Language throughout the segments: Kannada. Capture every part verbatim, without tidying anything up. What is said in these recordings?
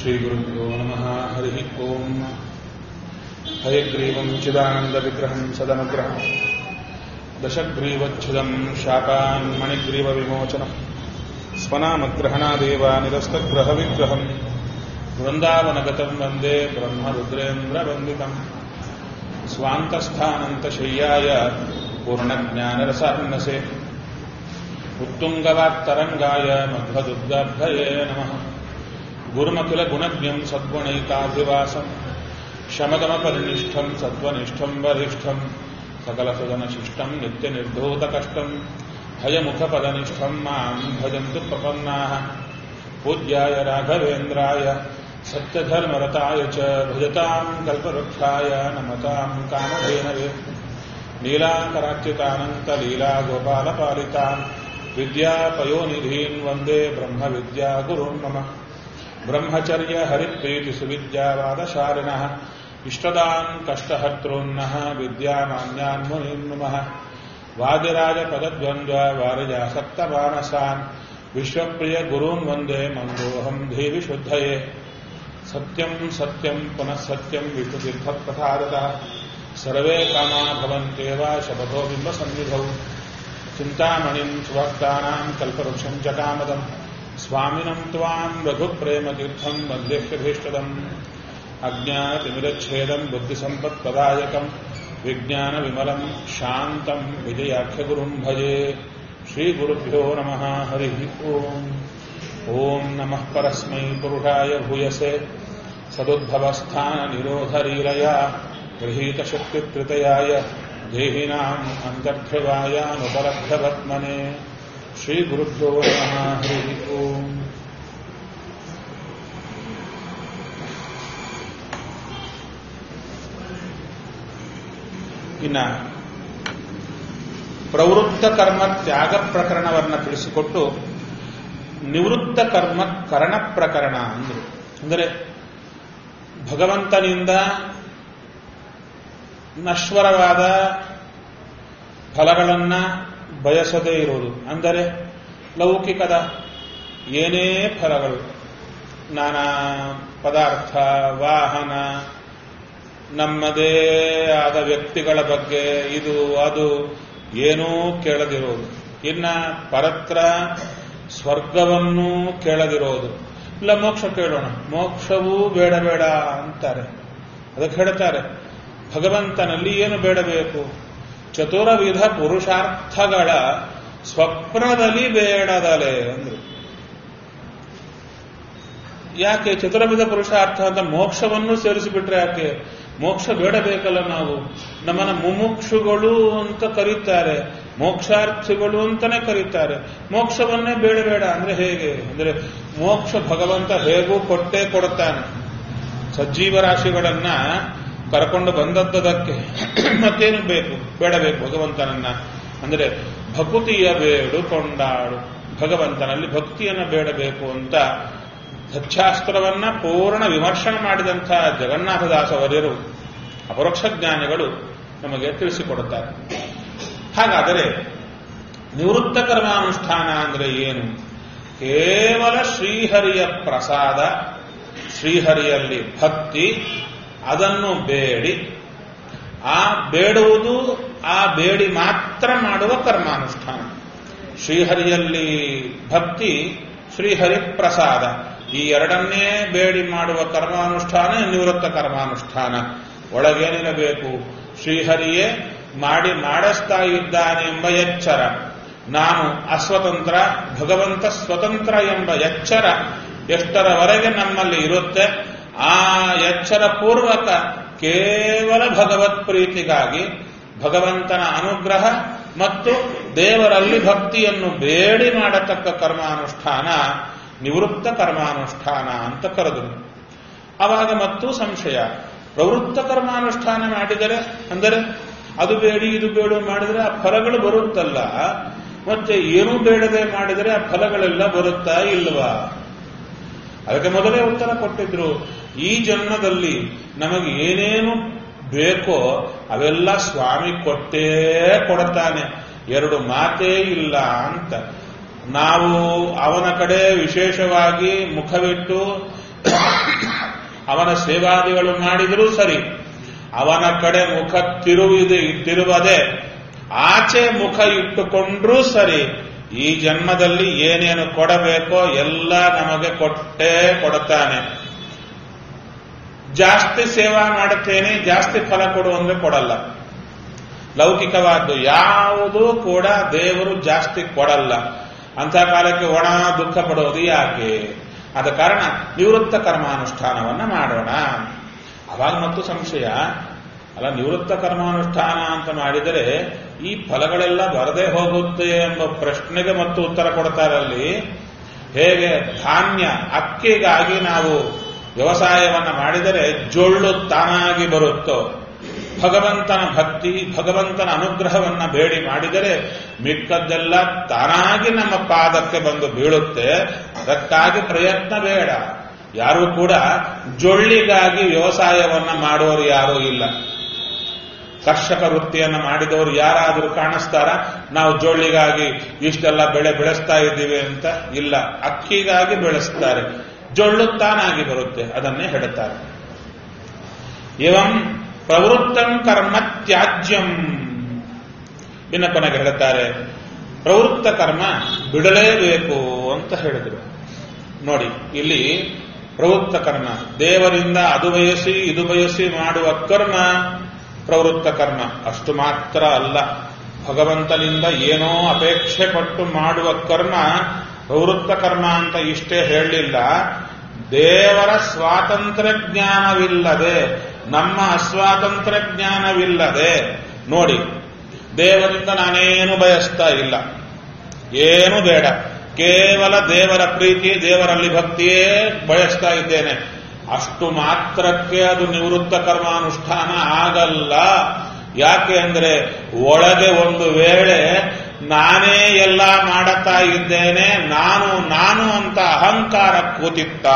श्रीगुरुभ्यो नमः। हरिः ओम्। हयग्रीवं चिदानन्दविग्रहं सदनुग्रहं दशग्रीवच्छिदं शापान्मणिग्रीवविमोचनं स्वनामग्रहणादेव निरस्तग्रहविग्रहं वृन्दावनगतं वन्दे ब्रह्मरुद्रेन्द्रवन्दितं स्वान्तस्थानन्तशय्याय पूर्णज्ञानरसान्नसे उत्तुङ्गवाक्तरङ्गाय मध्वदुर्गाब्धये नमः। गुरुमखिलगुणज्ञं सद्गुणैकाभिवासं शमदमपरिनिष्ठं सत्त्वनिष्ठं वरिष्ठं सकलसुदनशिष्टं नित्यनिर्धूतकष्टं हयमुखपदनिष्ठं मां भजन्तु प्रपन्नाः। पूज्याय राघवेन्द्राय सत्यधर्मरताय च भजतां कल्पवृक्षाय नमतां कामधेनवे नीलाकराच्युतानन्तलीलागोपालपालितान् विद्यापयोनिधीन् वन्दे ब्रह्मविद्यागुरून् मम। ब्रह्मचर्य हरिप्रीतिसुविद्यावादशालिनः इष्टदान् कष्टहर्तॄन्नः विद्यामान्यान् मुनीन् नुमः। वादिराजपदद्वन्द्व वारिजासक्तमानसान् विश्वप्रिय गुरून् वन्दे मन्दोऽहं देवि शुद्धये। सत्यं सत्यं पुनः सत्यं विष्णुतीर्थप्रसादतः सर्वे कामा भवन्त्येव शपथो बिम्बसन्निधौ। चिन्तामणिं सुभक्तानां कल्पवृक्षं च कामदं स्वामिनं त्वां रघुप्रेमतीर्थं वन्देह्यभीष्टदम्। अज्ञानतिमिरच्छेदं बुद्धिसम्पत्प्रदायकं विज्ञानविमलं शान्तं विजयाख्यगुरुं भजे। श्रीगुरुभ्यो नमः। हरिः ओम्। ॐ नमः परस्मै पुरुषाय भूयसे सदुद्भवस्थाननिरोधलीलया गृहीतशक्तित्रितयाय देहिनाम् अन्तर्ध्रुवायानुपलब्धवत्मने। श्रीगुरुभ्यो नमः। हरिः ओम्। ಇನ್ನ ಪ್ರವೃತ್ತ ಕರ್ಮ ತ್ಯಾಗ ಪ್ರಕರಣವನ್ನು ತಿಳಿಸಿಕೊಟ್ಟು ನಿವೃತ್ತ ಕರ್ಮ ಕರಣ ಪ್ರಕರಣ ಅಂದರು. ಅಂದರೆ ಭಗವಂತನಿಂದ ನಶ್ವರವಾದ ಫಲಗಳನ್ನ ಬಯಸದೇ ಇರುವುದು. ಅಂದರೆ ಲೌಕಿಕದ ಏನೇ ಫಲಗಳು, ನಾನಾ ಪದಾರ್ಥ, ವಾಹನ, ನಮ್ಮದೇ ಆದ ವ್ಯಕ್ತಿಗಳ ಬಗ್ಗೆ ಇದು ಅದು ಏನೂ ಕೇಳದಿರೋದು. ಇನ್ನ ಪರತ್ರ ಸ್ವರ್ಗವನ್ನೂ ಕೇಳದಿರೋದು. ಇಲ್ಲ ಮೋಕ್ಷ ಕೇಳೋಣ, ಮೋಕ್ಷವೂ ಬೇಡ ಬೇಡ ಅಂತಾರೆ. ಅದಕ್ಕೆ ಹೇಳ್ತಾರೆ ಭಗವಂತನಲ್ಲಿ ಏನು ಬೇಡಬೇಕು? ಚತುರವಿಧ ಪುರುಷಾರ್ಥಗಳ ಸ್ವಪ್ನದಲ್ಲಿ ಬೇಡದಲೆ ಅಂದ್ರು. ಯಾಕೆ ಚತುರವಿಧ ಪುರುಷಾರ್ಥ ಅಂತ ಮೋಕ್ಷವನ್ನು ಸೇರಿಸಿಬಿಟ್ರೆ ಯಾಕೆ? ಮೋಕ್ಷ ಬೇಡಬೇಕಲ್ಲ. ನಾವು ನಮ್ಮನ್ನ ಮುಮುಕ್ಷುಗಳು ಅಂತ ಕರೀತಾರೆ, ಮೋಕ್ಷಾರ್ಥಿಗಳು ಅಂತಾನೆ ಕರೀತಾರೆ. ಮೋಕ್ಷವನ್ನೇ ಬೇಡ ಬೇಡ ಅಂದ್ರೆ ಹೇಗೆ? ಅಂದ್ರೆ ಮೋಕ್ಷ ಭಗವಂತ ಹೇಗೂ ಕೊಟ್ಟೇ ಕೊಡುತ್ತಾನೆ. ಸಜ್ಜೀವ ರಾಶಿಗಳನ್ನ ಕರ್ಕೊಂಡು ಬಂದದ್ದಕ್ಕೆ ಮತ್ತೇನು ಬೇಕು? ಬೇಡಬೇಕು ಭಗವಂತನನ್ನ. ಅಂದರೆ ಭಕುತಿಯ ಬೇಡು ಕೊಂಡಾಡು, ಭಗವಂತನಲ್ಲಿ ಭಕ್ತಿಯನ್ನು ಬೇಡಬೇಕು ಅಂತ ಸಚ್ಛಾಸ್ತ್ರವನ್ನ ಪೂರ್ಣ ವಿಮರ್ಶನ ಮಾಡಿದಂತಹ ಜಗನ್ನಾಥದಾಸವರ್ಯರು ಅಪರೋಕ್ಷ ಜ್ಞಾನಿಗಳು ನಮಗೆ ತಿಳಿಸಿಕೊಡುತ್ತಾರೆ. ಹಾಗಾದರೆ ನಿವೃತ್ತ ಕರ್ಮಾನುಷ್ಠಾನ ಅಂದರೆ ಏನು? ಕೇವಲ ಶ್ರೀಹರಿಯ ಪ್ರಸಾದ, ಶ್ರೀಹರಿಯಲ್ಲಿ ಭಕ್ತಿ, ಅದನ್ನು ಬೇಡಿ, ಆ ಬೇಡುವುದು, ಆ ಬೇಡಿ ಮಾತ್ರ ಮಾಡುವ ಕರ್ಮಾನುಷ್ಠಾನ. ಶ್ರೀಹರಿಯಲ್ಲಿ ಭಕ್ತಿ, ಶ್ರೀಹರಿ ಪ್ರಸಾದ, ಈ ಎರಡನ್ನೇ ಬೇಡಿ ಮಾಡುವ ಕರ್ಮಾನುಷ್ಠಾನ ನಿವೃತ್ತ ಕರ್ಮಾನುಷ್ಠಾನ. ಒಳಗೇನಿರಬೇಕು? ಶ್ರೀಹರಿಯೇ ಮಾಡಿ ಮಾಡಿಸ್ತಾ ಇದ್ದಾನೆ ಎಂಬ ಎಚ್ಚರ, ನಾನು ಅಸ್ವತಂತ್ರ, ಭಗವಂತ ಸ್ವತಂತ್ರ ಎಂಬ ಎಚ್ಚರ ಎಷ್ಟರವರೆಗೆ ನಮ್ಮಲ್ಲಿ ಇರುತ್ತೆ, ಆ ಎಚ್ಚರ ಪೂರ್ವಕ ಕೇವಲ ಭಗವತ್ ಪ್ರೀತಿಗಾಗಿ ಭಗವಂತನ ಅನುಗ್ರಹ ಮತ್ತು ದೇವರಲ್ಲಿ ಭಕ್ತಿಯನ್ನು ಬೇಡಿ ಮಾಡತಕ್ಕ ಕರ್ಮಾನುಷ್ಠಾನ ನಿವೃತ್ತ ಕರ್ಮಾನುಷ್ಠಾನ ಅಂತ ಕರೆದರು. ಆವಾಗ ಮತ್ತು ಸಂಶಯ, ಪ್ರವೃತ್ತ ಕರ್ಮಾನುಷ್ಠಾನ ಮಾಡಿದರೆ ಅಂದರೆ ಅದು ಬೇಡಿ ಇದು ಬೇಡು ಮಾಡಿದರೆ ಆ ಫಲಗಳು ಬರುತ್ತಲ್ಲ, ಮತ್ತೆ ಏನೂ ಬೇಡದೆ ಮಾಡಿದರೆ ಆ ಫಲಗಳೆಲ್ಲ ಬರುತ್ತಾ ಇಲ್ವಾ? ಅದಕ್ಕೆ ಮೊದಲೇ ಉತ್ತರ ಕೊಟ್ಟಿದ್ರು. ಈ ಜನ್ಮದಲ್ಲಿ ನಮಗೆ ಏನೇನು ಬೇಕೋ ಅವೆಲ್ಲ ಸ್ವಾಮಿ ಕೊಟ್ಟೇ ಕೊಡುತ್ತಾನೆ, ಎರಡು ಮಾತೇ ಇಲ್ಲ ಅಂತ. ನಾವು ಅವನ ಕಡೆ ವಿಶೇಷವಾಗಿ ಮುಖವಿಟ್ಟು ಅವನ ಸೇವಾದಿಗಳು ಮಾಡಿದರೂ ಸರಿ, ಅವನ ಕಡೆ ಮುಖ ತಿರುವಿದೆ ತಿರುವದೆ ಆಚೆ ಮುಖ ಇಟ್ಟುಕೊಂಡ್ರೂ ಸರಿ, ಈ ಜನ್ಮದಲ್ಲಿ ಏನೇನು ಕೊಡಬೇಕೋ ಎಲ್ಲ ನಮಗೆ ಕೊಟ್ಟೇ ಕೊಡುತ್ತಾನೆ. ಜಾಸ್ತಿ ಸೇವಾ ಮಾಡುತ್ತೇನೆ, ಜಾಸ್ತಿ ಫಲ ಕೊಡು ಅಂದ್ರೆ ಕೊಡಲ್ಲ. ಲೌಕಿಕವಾದ್ದು ಯಾವುದೂ ಕೂಡ ದೇವರು ಜಾಸ್ತಿ ಕೊಡಲ್ಲ. ಅಂಥ ಕಾಲಕ್ಕೆ ಒಣ ದುಃಖ ಪಡೋದು ಯಾಕೆ? ಆದ ಕಾರಣ ನಿವೃತ್ತ ಕರ್ಮಾನುಷ್ಠಾನವನ್ನ ಮಾಡೋಣ. ಅವಾಗ ಮತ್ತು ಸಂಶಯ ಅಲ್ಲ, ನಿವೃತ್ತ ಕರ್ಮಾನುಷ್ಠಾನ ಅಂತ ಮಾಡಿದರೆ ಈ ಫಲಗಳೆಲ್ಲ ಬರದೇ ಹೋಗುತ್ತೆ ಎಂಬ ಪ್ರಶ್ನೆಗೆ ಮತ್ತು ಉತ್ತರ ಕೊಡ್ತಾರಲ್ಲಿ. ಹೇಗೆ ಧಾನ್ಯ ಅಕ್ಕಿಗಾಗಿ ನಾವು ವ್ಯವಸಾಯವನ್ನ ಮಾಡಿದರೆ ಜೊಳ್ಳು ತಾನಾಗಿ ಬರುತ್ತೋ, ಭಗವಂತನ ಭಕ್ತಿ ಭಗವಂತನ ಅನುಗ್ರಹವನ್ನ ಬೇಡಿ ಮಾಡಿದರೆ ಮಿಕ್ಕದ್ದೆಲ್ಲ ತಾನಾಗಿ ನಮ್ಮ ಪಾದಕ್ಕೆ ಬಂದು ಬೀಳುತ್ತೆ. ಅದಕ್ಕಾಗಿ ಪ್ರಯತ್ನ ಬೇಡ. ಯಾರೂ ಕೂಡ ಜೊಳ್ಳಿಗಾಗಿ ವ್ಯವಸಾಯವನ್ನ ಮಾಡೋರು ಯಾರೂ ಇಲ್ಲ. ಕರ್ಷಕ ವೃತ್ತಿಯನ್ನು ಮಾಡಿದವರು ಯಾರಾದರೂ ಕಾಣಿಸ್ತಾರ? ನಾವು ಜೊಳ್ಳಿಗಾಗಿ ಇಷ್ಟೆಲ್ಲ ಬೆಳೆ ಬೆಳೆಸ್ತಾ ಇದ್ದೀವಿ ಅಂತ ಇಲ್ಲ. ಅಕ್ಕಿಗಾಗಿ ಬೆಳೆಸ್ತಾರೆ, ಜೊಳ್ಳು ತಾನಾಗಿ ಬರುತ್ತೆ, ಅದನ್ನೇ ಹೇಳುತ್ತಾರೆ. ಏವಂ ಪ್ರವೃತ್ತಂ ಕರ್ಮ ತ್ಯಾಜ್ಯಂ. ಇನ್ನು ಕೊನೆಗೆ ಹೇಳುತ್ತಾರೆ ಪ್ರವೃತ್ತ ಕರ್ಮ ಬಿಡಲೇಬೇಕು ಅಂತ ಹೇಳಿದರು. ನೋಡಿ, ಇಲ್ಲಿ ಪ್ರವೃತ್ತ ಕರ್ಮ ದೇವರಿಂದ ಅದು ಬಯಸಿ ಇದು ಬಯಸಿ ಮಾಡುವ ಕರ್ಮ ಪ್ರವೃತ್ತ ಕರ್ಮ. ಅಷ್ಟು ಮಾತ್ರ ಅಲ್ಲ, ಭಗವಂತನಿಂದ ಏನೋ ಅಪೇಕ್ಷೆ ಪಟ್ಟು ಮಾಡುವ ಕರ್ಮ ಪ್ರವೃತ್ತ ಕರ್ಮ ಅಂತ ಇಷ್ಟೇ ಹೇಳಲಿಲ್ಲ. ದೇವರ ಸ್ವಾತಂತ್ರ್ಯ ಜ್ಞಾನವಿಲ್ಲದೆ, ನಮ್ಮ ಅಸ್ವಾತಂತ್ರ್ಯ ಜ್ಞಾನವಿಲ್ಲದೆ, ನೋಡಿ ದೇವರಿಂದ ನಾನೇನು ಬಯಸ್ತಾ ಇಲ್ಲ, ಏನು ಬೇಡ, ಕೇವಲ ದೇವರ ಪ್ರೀತಿ ದೇವರಲ್ಲಿ ಭಕ್ತಿಯೇ ಬಯಸ್ತಾ ಇದ್ದೇನೆ, ಅಷ್ಟು ಮಾತ್ರಕ್ಕೆ ಅದು ನಿವೃತ್ತ ಕರ್ಮಾನುಷ್ಠಾನ ಆಗಲ್ಲ. ಯಾಕೆ ಅಂದ್ರೆ ಒಳಗೆ ಒಂದು ವೇಳೆ ನಾನೇ ಎಲ್ಲ ಮಾಡುತ್ತಾ ಇದ್ದೇನೆ, ನಾನು ನಾನು ಅಂತ ಅಹಂಕಾರ ಕೂತಿತ್ತ,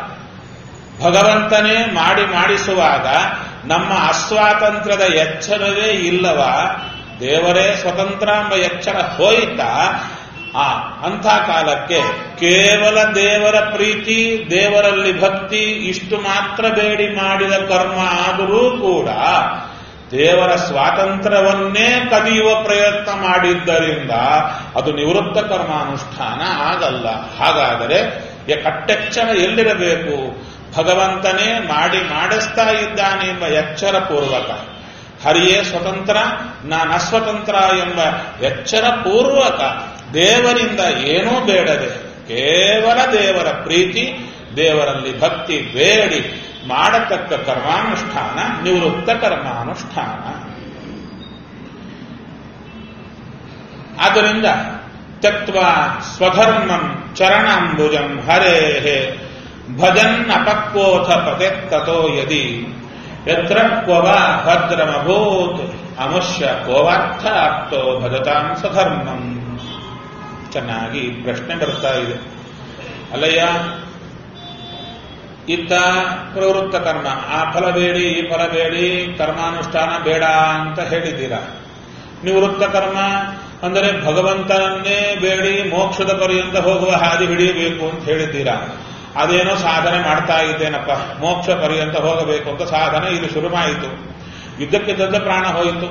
ಭಗವಂತನೇ ಮಾಡಿ ಮಾಡಿಸುವಾಗ ನಮ್ಮ ಅಸ್ವಾತಂತ್ರ್ಯದ ಎಚ್ಚರವೇ ಇಲ್ಲವ, ದೇವರೇ ಸ್ವತಂತ್ರ ಎಂಬ ಎಚ್ಚರ ಹೋಯಿತಾ, ಆ ಅಂಥ ಕಾಲಕ್ಕೆ ಕೇವಲ ದೇವರ ಪ್ರೀತಿ ದೇವರಲ್ಲಿ ಭಕ್ತಿ ಇಷ್ಟು ಮಾತ್ರ ಬೇಡಿ ಮಾಡಿದ ಕರ್ಮ ಆದರೂ ಕೂಡ ದೇವರ ಸ್ವಾತಂತ್ರ್ಯವನ್ನೇ ಕದಿಯುವ ಪ್ರಯತ್ನ ಮಾಡಿದ್ದರಿಂದ ಅದು ನಿವೃತ್ತ ಕರ್ಮಾನುಷ್ಠಾನ ಆಗಲ್ಲ. ಹಾಗಾದರೆ ಕಟ್ಟೆಚ್ಚರ ಎಲ್ಲಿರಬೇಕು? ಭಗವಂತನೇ ಮಾಡಿ ಮಾಡಿಸ್ತಾ ಇದ್ದಾನೆ ಎಂಬ ಎಚ್ಚರ ಪೂರ್ವಕ, ಹರಿಯೇ ಸ್ವತಂತ್ರ ನಾನು ಅಸ್ವತಂತ್ರ ಎಂಬ ಎಚ್ಚರ ಪೂರ್ವಕ, ದೇವರಿಂದ ಏನೂ ಬೇಡದೆ ಕೇವಲ ದೇವರ ಪ್ರೀತಿ ದೇವರಲ್ಲಿ ಭಕ್ತಿ ಬೇಡಿ ಮಾಡತಕ್ಕ ಕರ್ಮಾನುಷ್ಠಾನ ನಿವೃತ್ತ ಕರ್ಮಾನುಷ್ಠಾನ. ಆದ್ದರಿಂದ ತ್ಯಕ್ತ್ವಾ ಸ್ವಧರ್ಮಂ ಚರಣಾಂಬುಜಂ ಹರೇಹೇ ಭಜನ್ ಅಪಕ್ವೋಥ ಪತೆತ್ತತೋ ಯದಿ ಯತ್ರ ಕ್ವವ ಭದ್ರಮಭೂತ್ ಅಮುಷ್ಯ ಕೋವಾರ್ಥ ಆಪ್ತೋ ಭಜತಾಂ ಸ್ವಧರ್ಮಂ. ಚೆನ್ನಾಗಿ ಪ್ರಶ್ನೆ ಬರ್ತಾ ಇದೆ. ಅಲ್ಲಯ್ಯ, ಇತ್ತ ಪ್ರವೃತ್ತ ಕರ್ಮ, ಆ ಫಲ ಬೇಡಿ ಈ ಫಲ ಬೇಡಿ ಕರ್ಮಾನುಷ್ಠಾನ ಬೇಡ ಅಂತ ಹೇಳಿದ್ದೀರಾ. ನಿವೃತ್ತ ಕರ್ಮ ಅಂದರೆ ಭಗವಂತನನ್ನೇ ಬೇಡಿ ಮೋಕ್ಷದ ಪರ್ಯಂತ ಹೋಗುವ ಹಾದಿ ಹಿಡಿಯಬೇಕು ಅಂತ ಹೇಳಿದ್ದೀರಾ. ಅದೇನೋ ಸಾಧನೆ ಮಾಡ್ತಾ ಇದ್ದೇನಪ್ಪ, ಮೋಕ್ಷ ಪರ್ಯಂತ ಹೋಗಬೇಕು ಅಂತ ಸಾಧನೆ ಇದು ಶುರುವಾಯಿತು, ಯುದ್ಧಕ್ಕೆ ದೊಡ್ಡ ಪ್ರಾಣ ಹೋಯಿತು,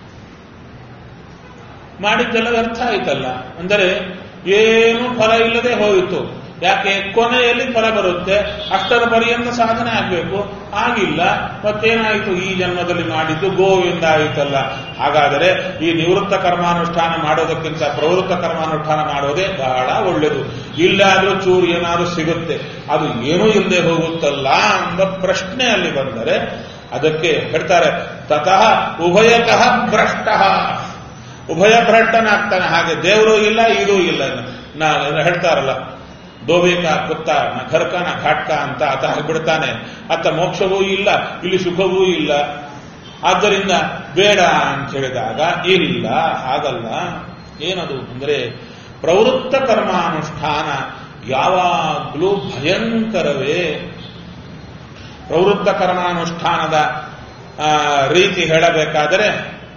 ಮಾಡಿದ್ದೆಲ್ಲ ವ್ಯರ್ಥ ಆಯ್ತಲ್ಲ. ಅಂದರೆ ಏನು ಫಲ ಇಲ್ಲದೆ ಹೋಯಿತು. ಯಾಕೆ? ಕೊನೆಯಲ್ಲಿ ಫಲ ಬರುತ್ತೆ, ಅಷ್ಟರ ಪರ್ಯಂತ ಸಾಧನೆ ಆಗಬೇಕು, ಆಗಿಲ್ಲ, ಮತ್ತೇನಾಯಿತು? ಈ ಜನ್ಮದಲ್ಲಿ ಮಾಡಿದ್ದು ಗೋವಿಂದ ಆಯಿತಲ್ಲ. ಹಾಗಾದರೆ ಈ ನಿವೃತ್ತ ಕರ್ಮಾನುಷ್ಠಾನ ಮಾಡೋದಕ್ಕಿಂತ ಪ್ರವೃತ್ತ ಕರ್ಮಾನುಷ್ಠಾನ ಮಾಡೋದೇ ಬಹಳ ಒಳ್ಳೆಯದು. ಇಲ್ಲಾದ್ರೂ ಚೂರು ಏನಾದ್ರೂ ಸಿಗುತ್ತೆ, ಅದು ಏನೂ ಇಲ್ಲದೆ ಹೋಗುತ್ತಲ್ಲ ಎಂಬ ಪ್ರಶ್ನೆ ಅಲ್ಲಿ ಬಂದರೆ ಅದಕ್ಕೆ ಹೇಳ್ತಾರೆ ತತಃ ಉಭಯತಃ ಭ್ರಷ್ಟ. ಉಭಯ ಭ್ರಷ್ಟನಾಗ್ತಾನೆ. ಹಾಗೆ ದೇವರು ಇಲ್ಲ, ಇದೂ ಇಲ್ಲ. ನಾ ಹೇಳ್ತಾರಲ್ಲ, ದೋಬೇಕ ಕುತ್ತ ನ ಘರ್ಕ ನ ಘಾಟ್ಕ ಅಂತ ಆತ ಬಿಡ್ತಾನೆ. ಅತ್ತ ಮೋಕ್ಷವೂ ಇಲ್ಲ, ಇಲ್ಲಿ ಸುಖವೂ ಇಲ್ಲ. ಆದ್ದರಿಂದ ಬೇಡ ಅಂತ ಹೇಳಿದಾಗ ಇಲ್ಲ, ಹಾಗಲ್ಲ. ಏನದು ಅಂದರೆ ಪ್ರವೃತ್ತ ಕರ್ಮಾನುಷ್ಠಾನ ಯಾವಾಗಲೂ ಭಯಂಕರವೇ. ಪ್ರವೃತ್ತ ಕರ್ಮಾನುಷ್ಠಾನದ ರೀತಿ ಹೇಳಬೇಕಾದರೆ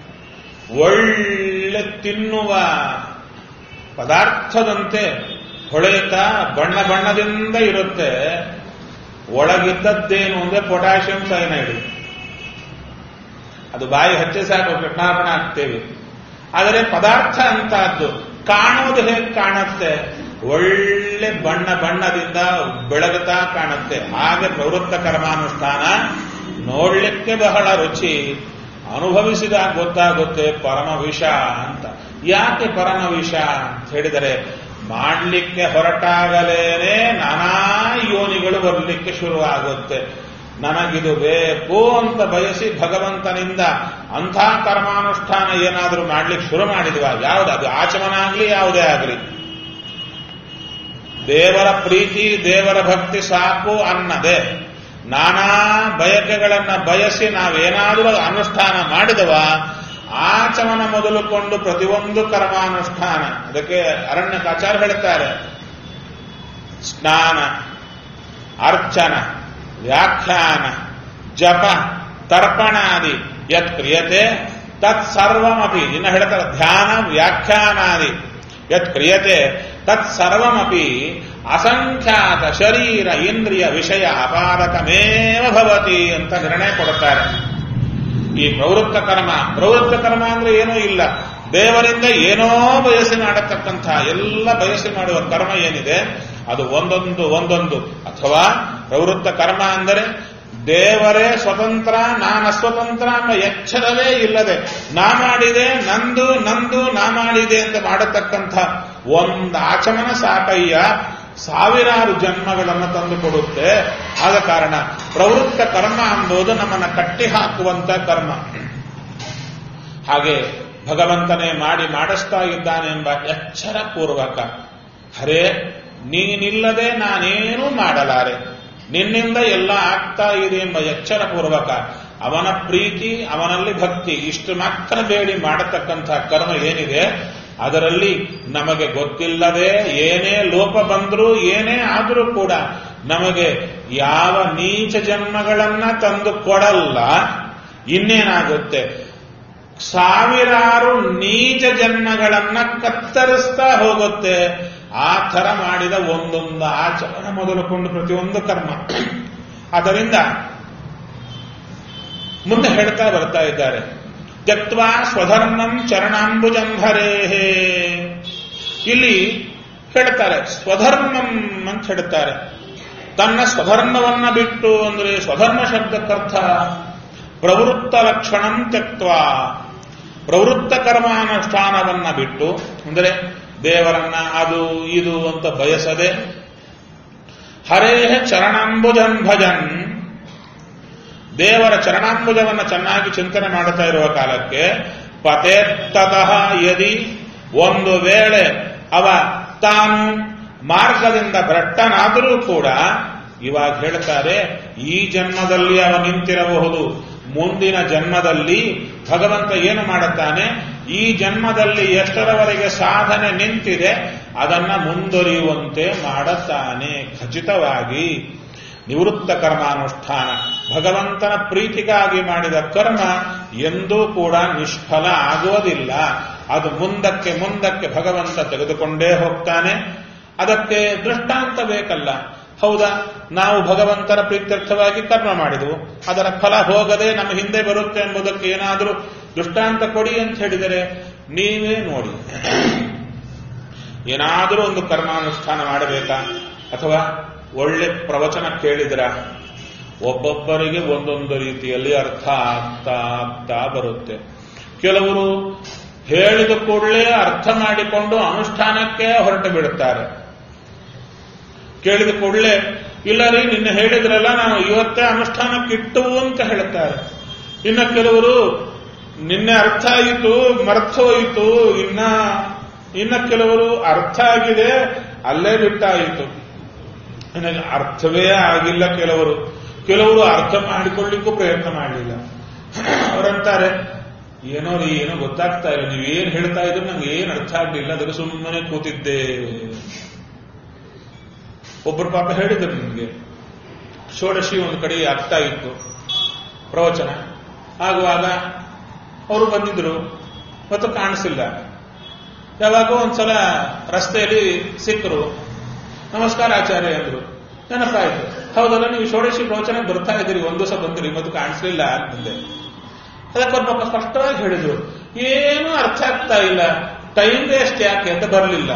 ಒಳ್ಳೆ ತಿನ್ನುವ ಪದಾರ್ಥದಂತೆ ಹೊಳೆಯುತ್ತಾ ಬಣ್ಣ ಬಣ್ಣದಿಂದ ಇರುತ್ತೆ. ಒಳಗಿದ್ದದ್ದೇನು ಅಂದ್ರೆ ಪೊಟ್ಯಾಷಿಯಂ ಸೈನೈಡ್. ಅದು ಬಾಯಿ ಹಚ್ಚಿ ಸಾಕು ಕೃಷ್ಣಾರ್ಪಣ ಆಗ್ತೇವೆ. ಆದರೆ ಪದಾರ್ಥ ಅಂತದ್ದು ಕಾಣೋದು ಹೇಗೆ ಕಾಣುತ್ತೆ? ಒಳ್ಳೆ ಬಣ್ಣ ಬಣ್ಣದಿಂದ ಬೆಳಗುತ್ತಾ ಕಾಣುತ್ತೆ. ಹಾಗೆ ಪ್ರವೃತ್ತ ಕರ್ಮಾನುಷ್ಠಾನ ನೋಡ್ಲಿಕ್ಕೆ ಬಹಳ ರುಚಿ, ಅನುಭವಿಸಿದಾಗ ಗೊತ್ತಾಗುತ್ತೆ ಪರಮ ವಿಷ ಅಂತ. ಯಾಕೆ ಪರಮ ವಿಷ ಅಂತ ಹೇಳಿದರೆ, ಮಾಡಲಿಕ್ಕೆ ಹೊರಟಾಗಲೇನೆ ನಾನಾ ಯೋನಿಗಳು ಬರಲಿಕ್ಕೆ ಶುರುವಾಗುತ್ತೆ. ನನಗಿದು ಬೇಕು ಅಂತ ಬಯಸಿ ಭಗವಂತನಿಂದ ಅಂಥ ಕರ್ಮಾನುಷ್ಠಾನ ಏನಾದರೂ ಮಾಡ್ಲಿಕ್ಕೆ ಶುರು ಮಾಡಿದ್ವಾ, ಯಾವುದು ಅದು ಆಚಮನ ಆಗಲಿ ಯಾವುದೇ ಆಗಲಿ, ದೇವರ ಪ್ರೀತಿ ದೇವರ ಭಕ್ತಿ ಸಾಕು ಅನ್ನದೆ ನಾನಾ ಬಯಕೆಗಳನ್ನ ಬಯಸಿ ನಾವೇನಾದರೂ ಅನುಷ್ಠಾನ ಮಾಡಿದವ, ಆಚಮನ ಮೊದಲುಕೊಂಡು ಪ್ರತಿಯೊಂದು ಕರ್ಮಾನುಷ್ಠಾನ. ಅದಕ್ಕೆ ಅರಣ್ಯಕಾಚಾರ್ಯ ಹೇಳ್ತಾರೆ, ಸ್ನಾನ, ಅರ್ಚನ, ವ್ಯಾಖ್ಯಾನ, ಜಪ, ತರ್ಪಣಾದಿ ಯತ್ ಕ್ರಿಯತೆ ತತ್ ಸರ್ವಮಪಿ, ಇನ್ನು ಹೇಳ್ತಾರೆ ಧ್ಯಾನ ವ್ಯಾಖ್ಯಾನಾದಿ ಯತ್ ಕ್ರಿಯತೆ ತತ್ ಸರ್ವಮಪಿ ಅಸಂಖ್ಯಾತ ಶರೀರ ಇಂದ್ರಿಯ ವಿಷಯ ಅಪಾದಕಮೇವ ಭವತಿ ಅಂತ ನಿರ್ಣಯ ಕೊಡುತ್ತಾರೆ. ಈ ಪ್ರವೃತ್ತ ಕರ್ಮ, ಪ್ರವೃತ್ತ ಕರ್ಮ ಅಂದ್ರೆ ಏನೂ ಇಲ್ಲ, ದೇವರಿಂದ ಏನೋ ಬಯಸಿ ಮಾಡತಕ್ಕಂಥ ಎಲ್ಲ ಬಯಸಿ ಮಾಡುವ ಕರ್ಮ ಏನಿದೆ ಅದು ಒಂದೊಂದು ಒಂದೊಂದು. ಅಥವಾ ಪ್ರವೃತ್ತ ಕರ್ಮ ಅಂದರೆ ದೇವರೇ ಸ್ವತಂತ್ರ, ನಾನು ಅಸ್ವತಂತ್ರ ಅನ್ನೋ ಎಚ್ಚರವೇ ಇಲ್ಲದೆ ನಾ ಮಾಡಿದೆ, ನಂದು ನಂದು ನಾ ಮಾಡಿದೆ ಅಂತ ಮಾಡತಕ್ಕಂಥ ಒಂದು ಆಚಮನ ಸಾಕಯ್ಯ ಸಾವಿರಾರು ಜನ್ಮಗಳನ್ನು ತಂದು ಕೊಡುತ್ತೆ. ಆದ ಕಾರಣ ಪ್ರವೃತ್ತ ಕರ್ಮ ಅನ್ನೋದು ನಮ್ಮನ್ನು ಕಟ್ಟಿ ಹಾಕುವಂತ ಕರ್ಮ. ಹಾಗೆ ಭಗವಂತನೇ ಮಾಡಿ ಮಾಡಿಸ್ತಾ ಇದ್ದಾನೆಂಬ ಎಚ್ಚರ ಪೂರ್ವಕ, ಹರೇ ನೀನಿಲ್ಲದೆ ನಾನೇನೂ ಮಾಡಲಾರೆ, ನಿನ್ನಿಂದ ಎಲ್ಲ ಆಗ್ತಾ ಇದೆ ಎಂಬ ಎಚ್ಚರ ಪೂರ್ವಕ ಅವನ ಪ್ರೀತಿ ಅವನಲ್ಲಿ ಭಕ್ತಿ ಇಷ್ಟು ಮಾತ್ರ ಬೇಡಿ ಮಾಡತಕ್ಕಂಥ ಕರ್ಮ ಏನಿದೆ ಅದರಲ್ಲಿ ನಮಗೆ ಗೊತ್ತಿಲ್ಲದೆ ಏನೇ ಲೋಪ ಬಂದರೂ ಏನೇ ಆದರೂ ಕೂಡ ನಮಗೆ ಯಾವ ನೀಚ ಜನ್ಮಗಳನ್ನ ತಂದು ಕೊಡಲ್ಲ. ಇನ್ನೇನಾಗುತ್ತೆ, ಸಾವಿರಾರು ನೀಚ ಜನ್ಮಗಳನ್ನ ಕತ್ತರಿಸ್ತಾ ಹೋಗುತ್ತೆ. ಆ ಥರ ಮಾಡಿದ ಒಂದೊಂದು ಆಚರಣೆ ಮೊದಲುಕೊಂಡು ಪ್ರತಿಯೊಂದು ಕರ್ಮ. ಆದ್ದರಿಂದ ಮುಂದೆ ಹೇಳ್ತಾ ಬರ್ತಾ ಇದ್ದಾರೆ, ತ್ಯಕ್ತ್ವಾ ಸ್ವಧರ್ಮಂ ಚರಣಾಂಬುಜಂಭರೇಹೇ. ಇಲ್ಲಿ ಹೇಳ್ತಾರೆ ಸ್ವಧರ್ಮಂ ಅಂತ ಹೇಳ್ತಾರೆ. ತನ್ನ ಸ್ವಧರ್ಮವನ್ನ ಬಿಟ್ಟು ಅಂದ್ರೆ ಸ್ವಧರ್ಮ ಶಬ್ದಕ್ಕರ್ಥ ಪ್ರವೃತ್ತ ಲಕ್ಷಣಂ ತ್ಯಕ್ತ್ವಾ, ಪ್ರವೃತ್ತ ಕರ್ಮಾನುಷ್ಠಾನವನ್ನ ಬಿಟ್ಟು ಅಂದರೆ ದೇವರನ್ನ ಅದು ಇದು ಅಂತ ಬಯಸದೆ, ಹರೇಹ ಚರಣಾಂಬುಜಂ ಭಜನ್, ದೇವರ ಚರಣಾಂಬುಜವನ್ನು ಚೆನ್ನಾಗಿ ಚಿಂತನೆ ಮಾಡುತ್ತಾ ಇರುವ ಕಾಲಕ್ಕೆ ಪತೇತ್ತತಃ ಯದಿ, ಒಂದು ವೇಳೆ ಅವ ತಾನು ಮಾರ್ಗದಿಂದ ಭ್ರಷ್ಟನಾದರೂ ಕೂಡ, ಇವಾಗ ಹೇಳ್ತಾರೆ ಈ ಜನ್ಮದಲ್ಲಿ ಅವ ನಿಂತಿರಬಹುದು, ಮುಂದಿನ ಜನ್ಮದಲ್ಲಿ ಭಗವಂತ ಏನು ಮಾಡುತ್ತಾನೆ, ಈ ಜನ್ಮದಲ್ಲಿ ಎಷ್ಟರವರೆಗೆ ಸಾಧನೆ ನಿಂತಿದೆ ಅದನ್ನ ಮುಂದುವರಿಯುವಂತೆ ಮಾಡುತ್ತಾನೆ. ಖಚಿತವಾಗಿ ನಿವೃತ್ತ ಕರ್ಮಾನುಷ್ಠಾನ ಭಗವಂತನ ಪ್ರೀತಿಗಾಗಿ ಮಾಡಿದ ಕರ್ಮ ಎಂದೂ ಕೂಡ ನಿಷ್ಫಲ ಆಗುವುದಿಲ್ಲ. ಅದು ಮುಂದಕ್ಕೆ ಮುಂದಕ್ಕೆ ಭಗವಂತ ತೆಗೆದುಕೊಂಡೇ ಹೋಗ್ತಾನೆ. ಅದಕ್ಕೆ ದೃಷ್ಟಾಂತ ಬೇಕಲ್ಲ. ಹೌದಾ, ನಾವು ಭಗವಂತನ ಪ್ರೀತ್ಯರ್ಥವಾಗಿ ಕರ್ಮ ಮಾಡಿದವು, ಅದರ ಫಲ ಹೋಗದೆ ನಮ್ಮ ಹಿಂದೆ ಬರುತ್ತೆ ಎಂಬುದಕ್ಕೆ ಏನಾದರೂ ದೃಷ್ಟಾಂತ ಕೊಡಿ ಅಂತ ಹೇಳಿದರೆ ನೀವೇ ನೋಡಿ. ಏನಾದರೂ ಒಂದು ಕರ್ಮಾನುಷ್ಠಾನ ಮಾಡಬೇಕಾ, ಅಥವಾ ಒಳ್ಳೆ ಪ್ರವಚನ ಕೇಳಿದ್ರ ಒಬ್ಬೊಬ್ಬರಿಗೆ ಒಂದೊಂದು ರೀತಿಯಲ್ಲಿ ಅರ್ಥ ಆಗ್ತಾ ಆಗ್ತಾ ಬರುತ್ತೆ. ಕೆಲವರು ಹೇಳಿದ ಕೂಡಲೇ ಅರ್ಥ ಮಾಡಿಕೊಂಡು ಅನುಷ್ಠಾನಕ್ಕೆ ಹೊರಟು ಬಿಡುತ್ತಾರೆ. ಕೇಳಿದ ಕೂಡಲೇ ಇಲ್ಲ ರೀ ನಿನ್ನೆ ಹೇಳಿದ್ರಲ್ಲ ನಾವು ಇವತ್ತೇ ಅನುಷ್ಠಾನಕ್ಕೆ ಇಟ್ಟವು ಅಂತ ಹೇಳ್ತಾರೆ. ಇನ್ನು ಕೆಲವರು ನಿನ್ನೆ ಅರ್ಥ ಆಯಿತು ಮರ್ತೋಯಿತು, ಇನ್ನ ಇನ್ನ ಕೆಲವರು ಅರ್ಥ ಆಗಿದೆ ಅಲ್ಲೇ ಬಿಟ್ಟಾಯಿತು, ನನಗೆ ಅರ್ಥವೇ ಆಗಿಲ್ಲ. ಕೆಲವರು ಕೆಲವರು ಅರ್ಥ ಮಾಡಿಕೊಳ್ಳಿಕ್ಕೂ ಪ್ರಯತ್ನ ಮಾಡಲಿಲ್ಲ. ಅವರಂತಾರೆ ಏನೋ ರೀ ಏನೋ ಗೊತ್ತಾಗ್ತಾ ಇಲ್ಲ, ನೀವೇನು ಹೇಳ್ತಾ ಇದ್ರು ನಂಗೆ ಏನು ಅರ್ಥ ಆಗಲಿಲ್ಲ, ಅದಕ್ಕೆ ಸುಮ್ಮನೆ ಕೂತಿದ್ದೆ. ಒಬ್ಬರು ಪಾಪ ಹೇಳಿದ್ರು ನಿಮಗೆ ಷೋಡಶಿ ಒಂದು ಕಡೆ ಆಗ್ತಾ ಇತ್ತು ಪ್ರವಚನ ಆಗುವಾಗ ಅವರು ಬಂದಿದ್ರು, ಮತ್ತು ಕಾಣಿಸಿಲ್ಲ. ಯಾವಾಗೋ ಒಂದ್ಸಲ ರಸ್ತೆಯಲ್ಲಿ ಸಿಕ್ಕರು, ನಮಸ್ಕಾರ ಆಚಾರ್ಯ ಅಂದ್ರು. ನೆನಪಾಯ್ತು. ಹೌದಲ್ಲ, ನೀವು ಷೋಡಶಿ ಪ್ರವಚನ ಬರ್ತಾ ಇದ್ದೀರಿ, ಒಂದು ಸಹ ಬಂದಿರಿ, ಮತ್ತು ಕಾಣಿಸ್ಲಿಲ್ಲ ಮುಂದೆ. ಅದಕ್ಕೊಂದು ಸ್ಪಷ್ಟವಾಗಿ ಹೇಳಿದ್ರು, ಏನೂ ಅರ್ಥ ಆಗ್ತಾ ಇಲ್ಲ, ಟೈಮ್ ವೇಸ್ಟ್ ಯಾಕೆ ಅಂತ ಬರಲಿಲ್ಲ.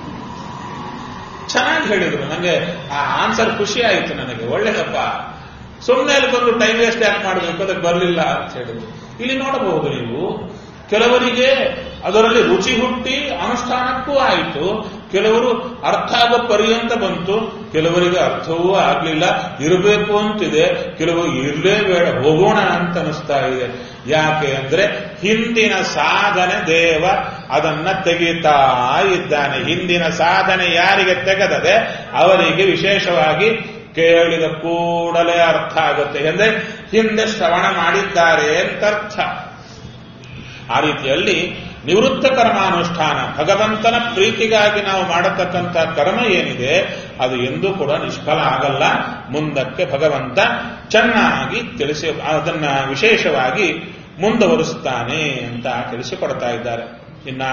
ಚೆನ್ನಾಗಿ ಹೇಳಿದ್ರು. ನನಗೆ ಆ ಆನ್ಸರ್ ಖುಷಿ ಆಯಿತು, ನನಗೆ ಒಳ್ಳೇದಪ್ಪ. ಸುಮ್ಮನೆ ಅಲ್ಲಿ ಬಂದು ಟೈಮ್ ವೇಸ್ಟ್ ಯಾಕೆ ಮಾಡಬೇಕು, ಅದಕ್ಕೆ ಬರಲಿಲ್ಲ ಅಂತ ಹೇಳಿದ್ರು. ಇಲ್ಲಿ ನೋಡಬಹುದು ನೀವು, ಕೆಲವರಿಗೆ ಅದರಲ್ಲಿ ರುಚಿ ಹುಟ್ಟಿ ಅನುಷ್ಠಾನಕ್ಕೂ ಆಯಿತು, ಕೆಲವರು ಅರ್ಥ ಆಗೋ ಪರ್ಯಂತ ಬಂತು, ಕೆಲವರಿಗೆ ಅರ್ಥವೂ ಆಗಲಿಲ್ಲ, ಇರಬೇಕು ಅಂತಿದೆ, ಕೆಲವರು ಇರಲೇ ಬೇಡ ಹೋಗೋಣ ಅಂತ ಅನಿಸ್ತಾ ಇದೆ. ಯಾಕೆ ಅಂದ್ರೆ ಹಿಂದಿನ ಸಾಧನೆ ದೇವ ಅದನ್ನ ತೆಗೀತಾ ಇದ್ದಾನೆ. ಹಿಂದಿನ ಸಾಧನೆ ಯಾರಿಗೆ ತೆಗೆದದೆ ಅವರಿಗೆ ವಿಶೇಷವಾಗಿ ಕೇಳಿದ ಕೂಡಲೇ ಅರ್ಥ ಆಗುತ್ತೆ. ಅಂದ್ರೆ ಹಿಂದೆ ಶ್ರವಣ ಮಾಡಿದ್ದಾರೆ ಅಂತ ಅರ್ಥ. ಆ ರೀತಿಯಲ್ಲಿ ನಿವೃತ್ತ ಕರ್ಮಾನುಷ್ಠಾನ, ಭಗವಂತನ ಪ್ರೀತಿಗಾಗಿ ನಾವು ಮಾಡತಕ್ಕಂಥ ಕರ್ಮ ಏನಿದೆ ಅದು ಎಂದೂ ಕೂಡ ನಿಷ್ಫಲ ಆಗಲ್ಲ. ಮುಂದಕ್ಕೆ ಭಗವಂತ ಚೆನ್ನಾಗಿ ತಿಳಿಸಿ ಅದನ್ನ ವಿಶೇಷವಾಗಿ ಮುಂದುವರಿಸುತ್ತಾನೆ ಅಂತ ತಿಳಿಸಿಕೊಡ್ತಾ ಇದ್ದಾರೆ. ಇನ್ನ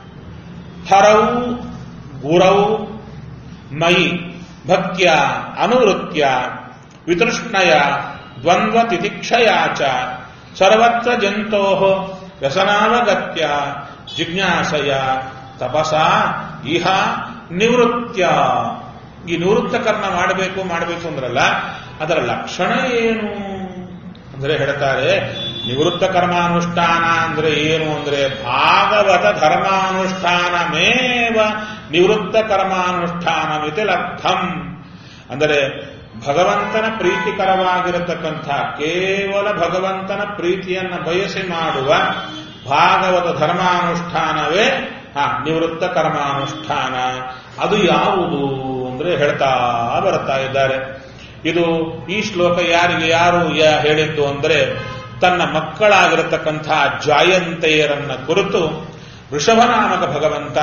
ಹರೌ ಗುರೌ ಮಯಿ ಭಕ್ತ್ಯ ಅನುವೃತ್ಯ ವಿತೃಷ್ಣಯ ದ್ವಂದ್ವ ತಿತಿಕ್ಷಯಾಚ ಸರ್ವತ್ರ ಜಂತೋ ವ್ಯಸನಾವಗತ್ಯ ಜಿಜ್ಞಾಸಯ ತಪಸ ಇಹ ನಿವೃತ್ಯ. ಈ ನಿವೃತ್ತ ಕರ್ಮ ಮಾಡಬೇಕು ಮಾಡಬೇಕು ಅಂದ್ರಲ್ಲ, ಅದರ ಲಕ್ಷಣ ಏನು ಅಂದ್ರೆ ಹೇಳ್ತಾರೆ, ನಿವೃತ್ತ ಕರ್ಮಾನುಷ್ಠಾನ ಅಂದ್ರೆ ಏನು ಅಂದ್ರೆ ಭಾಗವತ ಧರ್ಮಾನುಷ್ಠಾನಮೇವ ನಿವೃತ್ತ ಕರ್ಮಾನುಷ್ಠಾನಮಿತಿ ಲಬ್ಧಂ. ಅಂದರೆ ಭಗವಂತನ ಪ್ರೀತಿಕರವಾಗಿರತಕ್ಕಂಥ ಕೇವಲ ಭಗವಂತನ ಪ್ರೀತಿಯನ್ನು ಬಯಸಿ ಮಾಡುವ ಭಾಗವತ ಧರ್ಮಾನುಷ್ಠಾನವೇ ಹಾ ನಿವೃತ್ತ ಕರ್ಮಾನುಷ್ಠಾನ. ಅದು ಯಾವುದು ಅಂದ್ರೆ ಹೇಳ್ತಾ ಬರ್ತಾ ಇದ್ದಾರೆ. ಇದು ಈ ಶ್ಲೋಕ ಯಾರಿಗೆ ಯಾರು ಹೇಳಿದ್ದು ಅಂದ್ರೆ ತನ್ನ ಮಕ್ಕಳಾಗಿರತಕ್ಕಂಥ ಜಾಯಂತೆಯರನ್ನ ಕುರಿತು ವೃಷಭನಾಮಕ ಭಗವಂತ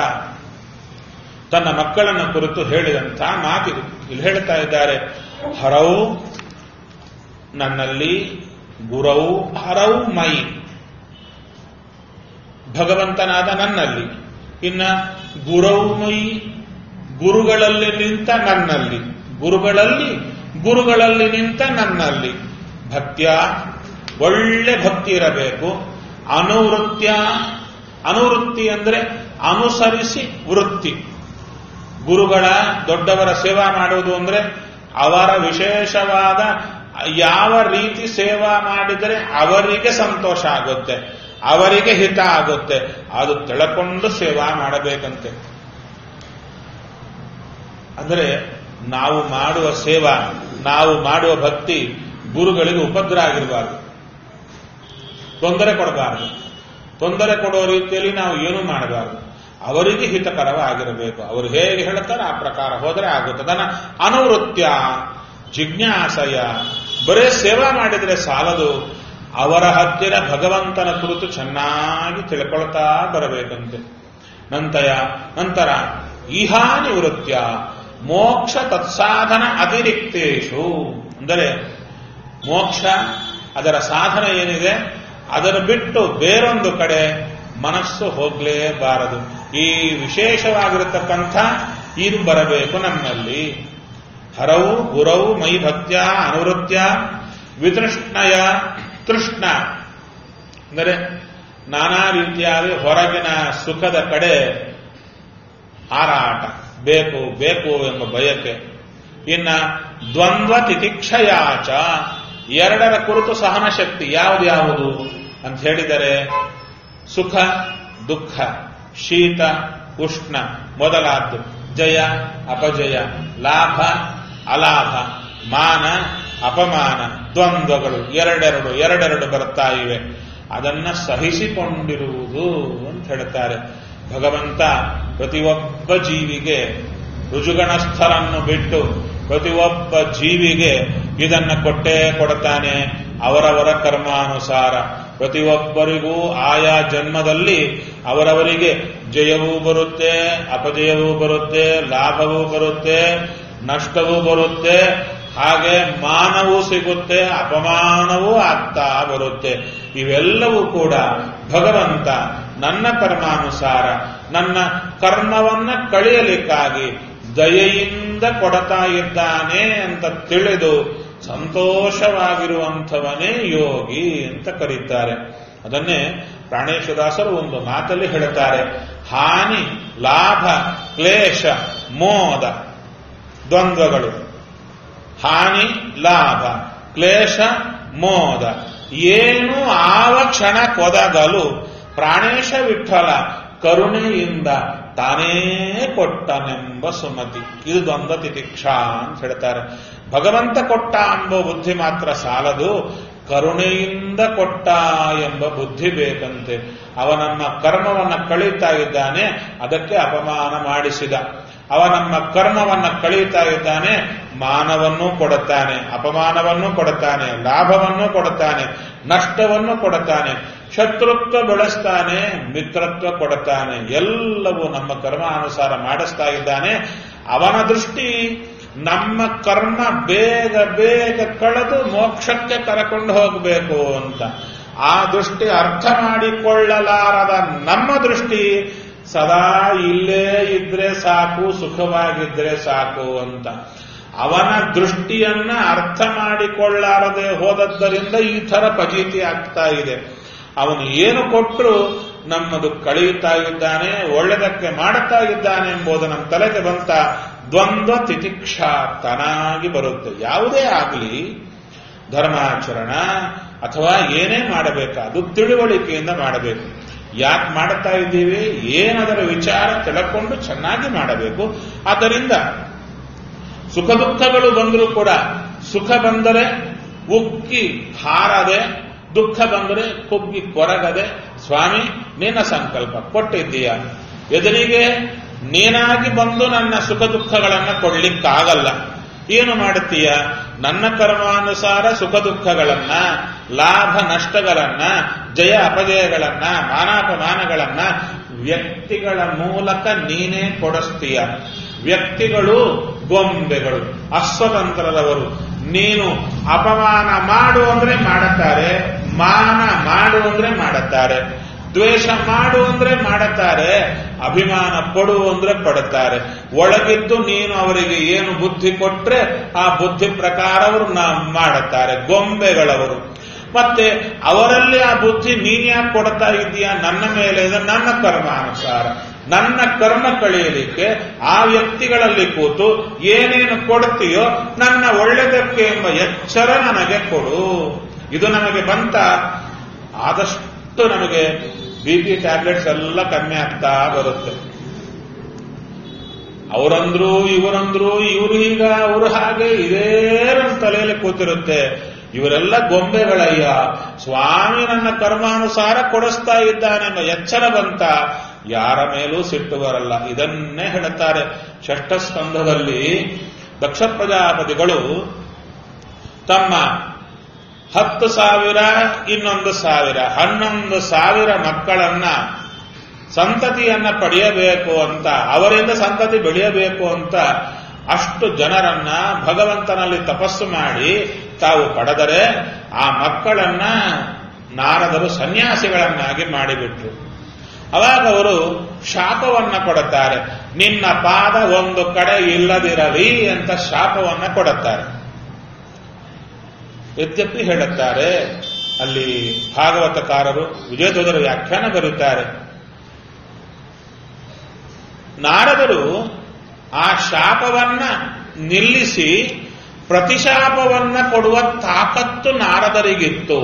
ತನ್ನ ಮಕ್ಕಳನ್ನ ಕುರಿತು ಹೇಳಿದಂಥ ಮಾತಿದು. ಇಲ್ಲಿ ಹೇಳ್ತಾ ಇದ್ದಾರೆ, ಹರೌ ನನ್ನಲ್ಲಿ, ಗುರೌ ಹರೌ ಮೈ ಭಗವಂತನಾದ ನನ್ನಲ್ಲಿ, ಇನ್ನ ಗುರೌ ಮೈ ಗುರುಗಳಲ್ಲಿ ನಿಂತ ನನ್ನಲ್ಲಿ, ಗುರುಗಳಲ್ಲಿ ಗುರುಗಳಲ್ಲಿ ನಿಂತ ನನ್ನಲ್ಲಿ. ಭಕ್ತ್ಯ ಒಳ್ಳೆ ಭಕ್ತಿ ಇರಬೇಕು. ಅನುವೃತ್ಯ ಅನುವೃತ್ತಿ ಅಂದ್ರೆ ಅನುಸರಿಸಿ ವೃತ್ತಿ. ಗುರುಗಳ ದೊಡ್ಡವರ ಸೇವಾ ಮಾಡುವುದು ಅಂದ್ರೆ ಅವರ ವಿಶೇಷವಾದ ಯಾವ ರೀತಿ ಸೇವಾ ಮಾಡಿದರೆ ಅವರಿಗೆ ಸಂತೋಷ ಆಗುತ್ತೆ, ಅವರಿಗೆ ಹಿತ ಆಗುತ್ತೆ, ಅದು ತಿಳ್ಕೊಂಡು ಸೇವಾ ಮಾಡಬೇಕಂತೆ. ಅಂದರೆ ನಾವು ಮಾಡುವ ಸೇವಾ, ನಾವು ಮಾಡುವ ಭಕ್ತಿ ಗುರುಗಳಿಗೆ ಉಪದ್ರ ಆಗಿರಬಾರದು, ತೊಂದರೆ ಕೊಡಬಾರದು. ತೊಂದರೆ ಕೊಡೋ ರೀತಿಯಲ್ಲಿ ನಾವು ಏನೂ ಮಾಡಬಾರದು, ಅವರಿಗೆ ಹಿತಕರವಾಗಿರಬೇಕು. ಅವರು ಹೇಗೆ ಹೇಳ್ತಾರೆ ಆ ಪ್ರಕಾರ ಹೋದರೆ ಆಗುತ್ತೆ. ಅದನ್ನ ಅನುವೃತ್ಯ ಜಿಜ್ಞಾಸಯ, ಬರೇ ಸೇವಾ ಮಾಡಿದರೆ ಸಾಲದು, ಅವರ ಹತ್ತಿರ ಭಗವಂತನ ಕುರಿತು ಚೆನ್ನಾಗಿ ತಿಳ್ಕೊಳ್ತಾ ಬರಬೇಕಂತೆ. ನಂತರ ನಂತರ ಇಹಾ ನಿವೃತ್ಯ ಮೋಕ್ಷ ತತ್ಸಾಧನ ಅತಿರಿಕ್ತೇಶು, ಅಂದರೆ ಮೋಕ್ಷ ಅದರ ಸಾಧನ ಏನಿದೆ ಅದನ್ನು ಬಿಟ್ಟು ಬೇರೊಂದು ಕಡೆ ಮನಸ್ಸು ಹೋಗಲೇಬಾರದು. ಈ ವಿಶೇಷವಾಗಿರತಕ್ಕಂಥ ಇದು ಬರಬೇಕು ನಮ್ಮಲ್ಲಿ. ಹರೌ ಗುರೌ ಮೈ ಭಕ್ತ್ಯ ಅನುವೃತ್ಯ ವಿತೃಷ್ಣಯ. ತೃಷ್ಣ ಅಂದರೆ ನಾನಾ ರೀತಿಯಾಗಿ ಹೊರಗಿನ ಸುಖದ ಕಡೆ ಹಾರಾಟ, ಬೇಕು ಬೇಕು ಎಂಬ ಬಯಕೆ. ಇನ್ನ ದ್ವಂದ್ವ ತಿತಿಕ್ಷಯಾಚ, ಎರಡರ ಕುರಿತು ಸಹನ ಶಕ್ತಿ ಯಾವುದು ಅಂತ ಹೇಳಿದರೆ ಸುಖ ದುಃಖ, ಶೀತ ಉಷ್ಣ ಮೊದಲಾದ್ದು, ಜಯ ಅಪಜಯ, ಲಾಭ ಅಲಾಭ, ಮಾನ ಅಪಮಾನ, ದ್ವಂದ್ವಗಳು ಎರಡೆರಡು ಎರಡೆರಡು ಬರ್ತಾ ಇವೆ. ಅದನ್ನ ಸಹಿಸಿಕೊಂಡಿರುವುದು ಅಂತ ಹೇಳ್ತಾರೆ. ಭಗವಂತ ಪ್ರತಿಯೊಬ್ಬ ಜೀವಿಗೆ ರುಜುಗಣಸ್ಥರನ್ನು ಬಿಟ್ಟು ಪ್ರತಿಯೊಬ್ಬ ಜೀವಿಗೆ ಇದನ್ನು ಕೊಟ್ಟೇ ಕೊಡ್ತಾನೆ. ಅವರವರ ಕರ್ಮಾನುಸಾರ ಪ್ರತಿಯೊಬ್ಬರಿಗೂ ಆಯಾ ಜನ್ಮದಲ್ಲಿ ಅವರವರಿಗೆ ಜಯವೂ ಬರುತ್ತೆ, ಅಪಜಯವೂ ಬರುತ್ತೆ, ಲಾಭವೂ ಬರುತ್ತೆ, ನಷ್ಟವೂ ಬರುತ್ತೆ, ಹಾಗೆ ಮಾನವೂ ಸಿಗುತ್ತೆ, ಅಪಮಾನವೂ ಆಗ್ತಾ ಬರುತ್ತೆ. ಇವೆಲ್ಲವೂ ಕೂಡ ಭಗವಂತ ನನ್ನ ಕರ್ಮಾನುಸಾರ ನನ್ನ ಕರ್ಮವನ್ನ ಕಳೆಯಲಿಕ್ಕಾಗಿ ದಯೆಯಿಂದ ಕರುಣೆಯಿಂದ ಕೊಡ್ತಾ ಇದ್ದಾನೆ ಅಂತ ತಿಳಿದು ಸಂತೋಷವಾಗಿರುವಂಥವನೇ ಯೋಗಿ ಅಂತ ಕರೀತಾರೆ. ಅದನ್ನೇ ಪ್ರಾಣೇಶದಾಸರು ಒಂದು ಮಾತಲ್ಲಿ ಹೇಳುತ್ತಾರೆ, ಹಾನಿ ಲಾಭ ಕ್ಲೇಶ ಮೋದ ದ್ವಂದ್ವಗಳು, ಹಾನಿ ಲಾಭ ಕ್ಲೇಶ ಮೋದ ಏನು ಆವ ಕ್ಷಣ ಕೊದಗಲು ಪ್ರಾಣೇಶ ವಿಠಲ ಕರುಣೆಯಿಂದ ತಾನೇ ಕೊಟ್ಟನೆಂಬ ಸುಮತಿ. ಇದು ದ್ವಂದ್ವ ತಿತಿಕ್ಷಾ ಅಂತ ಹೇಳ್ತಾರೆ. ಭಗವಂತ ಕೊಟ್ಟ ಎಂಬ ಬುದ್ಧಿ ಮಾತ್ರ ಸಾಲದು, ಕರುಣೆಯಿಂದ ಕೊಟ್ಟ ಎಂಬ ಬುದ್ಧಿ ಬೇಕಂತೆ. ಅವ ನಮ್ಮ ಕರ್ಮವನ್ನ ಕಳೀತಾ ಇದ್ದಾನೆ, ಅದಕ್ಕೆ ಅಪಮಾನ ಮಾಡಿಸಿದ. ಅವ ನಮ್ಮ ಕರ್ಮವನ್ನ ಕಳೀತಾ ಇದ್ದಾನೆ, ಮಾನವನ್ನೂ ಕೊಡುತ್ತಾನೆ, ಅಪಮಾನವನ್ನು ಕೊಡುತ್ತಾನೆ, ಲಾಭವನ್ನು ಕೊಡುತ್ತಾನೆ, ನಷ್ಟವನ್ನು ಕೊಡುತ್ತಾನೆ, ಶತ್ರುತ್ವ ಬೆಳೆಸ್ತಾನೆ, ಮಿತ್ರತ್ವ ಕೊಡುತ್ತಾನೆ. ಎಲ್ಲವೂ ನಮ್ಮ ಕರ್ಮಾನುಸಾರ ಮಾಡಿಸ್ತಾ ಇದ್ದಾನೆ. ಅವನ ದೃಷ್ಟಿ ನಮ್ಮ ಕರ್ಮ ಬೇಗ ಬೇಗ ಕಳೆದು ಮೋಕ್ಷಕ್ಕೆ ಕರಕೊಂಡು ಹೋಗಬೇಕು ಅಂತ. ಆ ದೃಷ್ಟಿ ಅರ್ಥ ಮಾಡಿಕೊಳ್ಳಲಾರದ ನಮ್ಮ ದೃಷ್ಟಿ ಸದಾ ಇಲ್ಲೇ ಇದ್ರೆ ಸಾಕು, ಸುಖವಾಗಿದ್ರೆ ಸಾಕು ಅಂತ. ಅವನ ದೃಷ್ಟಿಯನ್ನ ಅರ್ಥ ಮಾಡಿಕೊಳ್ಳಾರದೆ ಹೋದದ್ದರಿಂದ ಈ ಥರ ಫಜೀತಿ ಆಗ್ತಾ ಇದೆ. ಅವನು ಏನು ಕೊಟ್ಟರು ನಮ್ಮದು ಕಳೆಯುತ್ತಾ ಇದ್ದಾನೆ, ಒಳ್ಳೆದಕ್ಕೆ ಮಾಡುತ್ತಾ ಇದ್ದಾನೆ ಎಂಬುದು ನಮ್ಮ ತಲೆಗೆ ಬಂತ ದ್ವಂದ್ವ ತಿತಿಕ್ಷಾ ತಾನಾಗಿ ಬರುತ್ತೆ. ಯಾವುದೇ ಆಗಲಿ ಧರ್ಮಾಚರಣ ಅಥವಾ ಏನೇ ಮಾಡಬೇಕಾದು ತಿಳುವಳಿಕೆಯಿಂದ ಮಾಡಬೇಕು. ಯಾಕೆ ಮಾಡುತ್ತಾ ಇದ್ದೀವಿ, ಏನದರ ವಿಚಾರ ತಿಳ್ಕೊಂಡು ಚೆನ್ನಾಗಿ ಮಾಡಬೇಕು. ಆದ್ದರಿಂದ ಸುಖ ದುಃಖಗಳು ಬಂದರೂ ಕೂಡ ಸುಖ ಬಂದರೆ ಉಕ್ಕಿ ಹಾರದೆ, ದುಃಖ ಬಂದರೆ ಕುಗ್ಗಿ ಕೊರಗದೆ, ಸ್ವಾಮಿ ನಿನ್ನ ಸಂಕಲ್ಪ ಕೊಟ್ಟಿದ್ದೀಯ, ಎದುರಿಗೆ ನೀನಾಗಿ ಬಂದು ನನ್ನ ಸುಖ ದುಃಖಗಳನ್ನು ಕೊಡ್ಲಿಕ್ಕಾಗಲ್ಲ, ಏನು ಮಾಡುತ್ತೀಯ, ನನ್ನ ಕರ್ಮಾನುಸಾರ ಸುಖ ದುಃಖಗಳನ್ನ, ಲಾಭ ನಷ್ಟಗಳನ್ನ, ಜಯ ಅಪಜಯಗಳನ್ನ, ಮಾನಾಪಮಾನಗಳನ್ನ ವ್ಯಕ್ತಿಗಳ ಮೂಲಕ ನೀನೇ ಕೊಡಿಸ್ತೀಯ. ವ್ಯಕ್ತಿಗಳು ಗೊಂಬೆಗಳು, ಅಸ್ವತಂತ್ರದವರು. ನೀನು ಅಪಮಾನ ಮಾಡು ಅಂದ್ರೆ ಮಾಡುತ್ತಾರೆ, ಮಾನ ಮಾಡು ಅಂದ್ರೆ ಮಾಡುತ್ತಾರೆ, ದ್ವೇಷ ಮಾಡು ಅಂದ್ರೆ ಮಾಡುತ್ತಾರೆ, ಅಭಿಮಾನ ಪಡು ಅಂದ್ರೆ ಪಡುತ್ತಾರೆ. ಒಳಗಿದ್ದು ನೀನು ಅವರಿಗೆ ಏನು ಬುದ್ಧಿ ಕೊಟ್ರೆ ಆ ಬುದ್ಧಿ ಪ್ರಕಾರ ಅವರು ಮಾಡುತ್ತಾರೆ, ಗೊಂಬೆಗಳವರು. ಮತ್ತೆ ಅವರಲ್ಲಿ ಆ ಬುದ್ಧಿ ನೀನ್ಯಾಕೆ ಕೊಡ್ತಾ ಇದೀಯಾ, ನನ್ನ ಮೇಲೆ ಇದೆ, ನನ್ನ ಕರ್ಮಾನುಸಾರ. ನನ್ನ ಕರ್ಮ ಕಳೆಯಲಿಕ್ಕೆ ಆ ವ್ಯಕ್ತಿಗಳಲ್ಲಿ ಕೂತು ಏನೇನು ಕೊಡ್ತೀಯೋ ನನ್ನ ಒಳ್ಳೆದಕ್ಕೆ ಎಂಬ ಎಚ್ಚರ ನನಗೆ ಕೊಡು. ಇದು ನಮಗೆ ಬಂತ ಆದಷ್ಟು ನಮಗೆ ಬಿ ಪಿ ಟ್ಯಾಬ್ಲೆಟ್ಸ್ ಎಲ್ಲ ಕಮ್ಮಿ ಆಗ್ತಾ ಬರುತ್ತೆ. ಅವರಂದ್ರು ಇವರಂದ್ರು ಇವರು ಈಗ ಅವರು ಹಾಗೆ ಇದೇ ನಮ್ಮ ತಲೆಯಲ್ಲಿ ಕೂತಿರುತ್ತೆ. ಇವರೆಲ್ಲ ಗೊಂಬೆಗಳಯ್ಯ, ಸ್ವಾಮಿ ನನ್ನ ಕರ್ಮಾನುಸಾರ ಕೊಡಿಸ್ತಾ ಇದ್ದಾನೆಂಬ ಎಚ್ಚರ ಬಂತ ಯಾರ ಮೇಲೂ ಸಿಟ್ಟು ಬರಲ್ಲ. ಇದನ್ನೇ ಹೇಳುತ್ತಾರೆ ಷಷ್ಠ ಸ್ಕಂಧದಲ್ಲಿ. ದಕ್ಷ ಪ್ರಜಾಪತಿಗಳು ತಮ್ಮ ಹತ್ತು ಸಾವಿರ ಇನ್ನೊಂದು ಸಾವಿರ ಹನ್ನೊಂದು ಸಾವಿರ ಮಕ್ಕಳನ್ನ ಸಂತತಿಯನ್ನ ಪಡೆಯಬೇಕು ಅಂತ, ಅವರಿಂದ ಸಂತತಿ ಬೆಳೆಯಬೇಕು ಅಂತ ಅಷ್ಟು ಜನರನ್ನ ಭಗವಂತನಲ್ಲಿ ತಪಸ್ಸು ಮಾಡಿ ತಾವು ಪಡೆದರೆ ಆ ಮಕ್ಕಳನ್ನ ನಾರದರು ಸನ್ಯಾಸಿಗಳನ್ನಾಗಿ ಮಾಡಿಬಿಟ್ರು. ಅವಾಗ ಅವರು ಶಾಪವನ್ನ ಕೊಡುತ್ತಾರೆ. ನಿನ್ನ ಪಾದ ಒಂದು ಕಡೆ ಇಲ್ಲದಿರಲಿ ಅಂತ ಶಾಪವನ್ನ ಕೊಡುತ್ತಾರೆ. ಯದ್ಯಪಿ ಹೇಳುತ್ತಾರೆ, ಅಲ್ಲಿ ಭಾಗವತಕಾರರು ವಿಜಯಧ್ವಜರ ವ್ಯಾಖ್ಯಾನ ಬರುತ್ತಾರೆ, ನಾರದರು ಆ ಶಾಪವನ್ನ ನಿಲ್ಲಿಸಿ ಪ್ರತಿಶಾಪವನ್ನ ಕೊಡುವ ತಾಕತ್ತು ನಾರದರಿಗಿತ್ತು.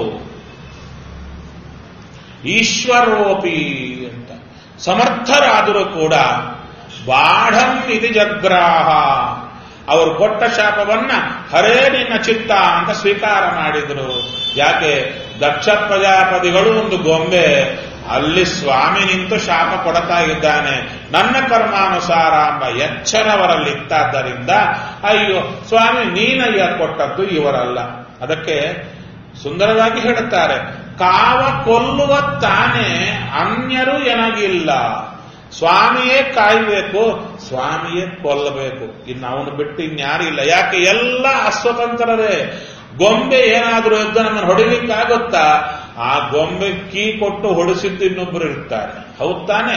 ಈಶ್ವರೋಪಿ ಅಂತ ಸಮರ್ಥರಾದರೂ ಕೂಡ ಬಾಢಂ ಇದು ಜಗ್ರಾಹ, ಅವರು ಕೊಟ್ಟ ಶಾಪವನ್ನ ಹರೇ ನಿನ್ನ ಚಿತ್ತ ಅಂತ ಸ್ವೀಕಾರ ಮಾಡಿದ್ರು. ಯಾಕೆ, ದಕ್ಷ ಪ್ರಜಾಪತಿಗಳು ಒಂದು ಗೊಂಬೆ, ಅಲ್ಲಿ ಸ್ವಾಮಿ ನಿಂತು ಶಾಪ ಕೊಡ್ತಾ ಇದ್ದಾನೆ, ನನ್ನ ಕರ್ಮಾನುಸಾರ ಎಂಬ ಎಚ್ಚರವರಲ್ಲಿ ಇತ್ತಾದ್ದರಿಂದ ಅಯ್ಯೋ ಸ್ವಾಮಿ ನೀನಯ್ಯ ಕೊಟ್ಟದ್ದು ಇವರಲ್ಲ. ಅದಕ್ಕೆ ಸುಂದರವಾಗಿ ಹೇಳುತ್ತಾರೆ, ಕಾವ ಕೊಲ್ಲುವ ತಾನೇ ಅನ್ಯರು ಎನಗಿಲ್ಲ, ಸ್ವಾಮಿಯೇ ಕಾಯಬೇಕು, ಸ್ವಾಮಿಯೇ ಕೊಲ್ಲಬೇಕು, ಇನ್ನು ಅವನು ಬಿಟ್ಟು ಇನ್ಯಾರಿಲ್ಲ. ಯಾಕೆ, ಎಲ್ಲ ಅಸ್ವತಂತ್ರರೇ. ಗೊಂಬೆ ಏನಾದರೂ ಎದ್ದು ನಮ್ಮನ್ನು ಹೊಡಿಲಿಕ್ಕಾಗುತ್ತಾ? ಆ ಗೊಂಬೆ ಕೀ ಕೊಟ್ಟು ಹೊಡಿಸಿದ್ದು ಇನ್ನೊಬ್ಬರು ಇರ್ತಾರೆ, ಹೌದ್ ತಾನೆ?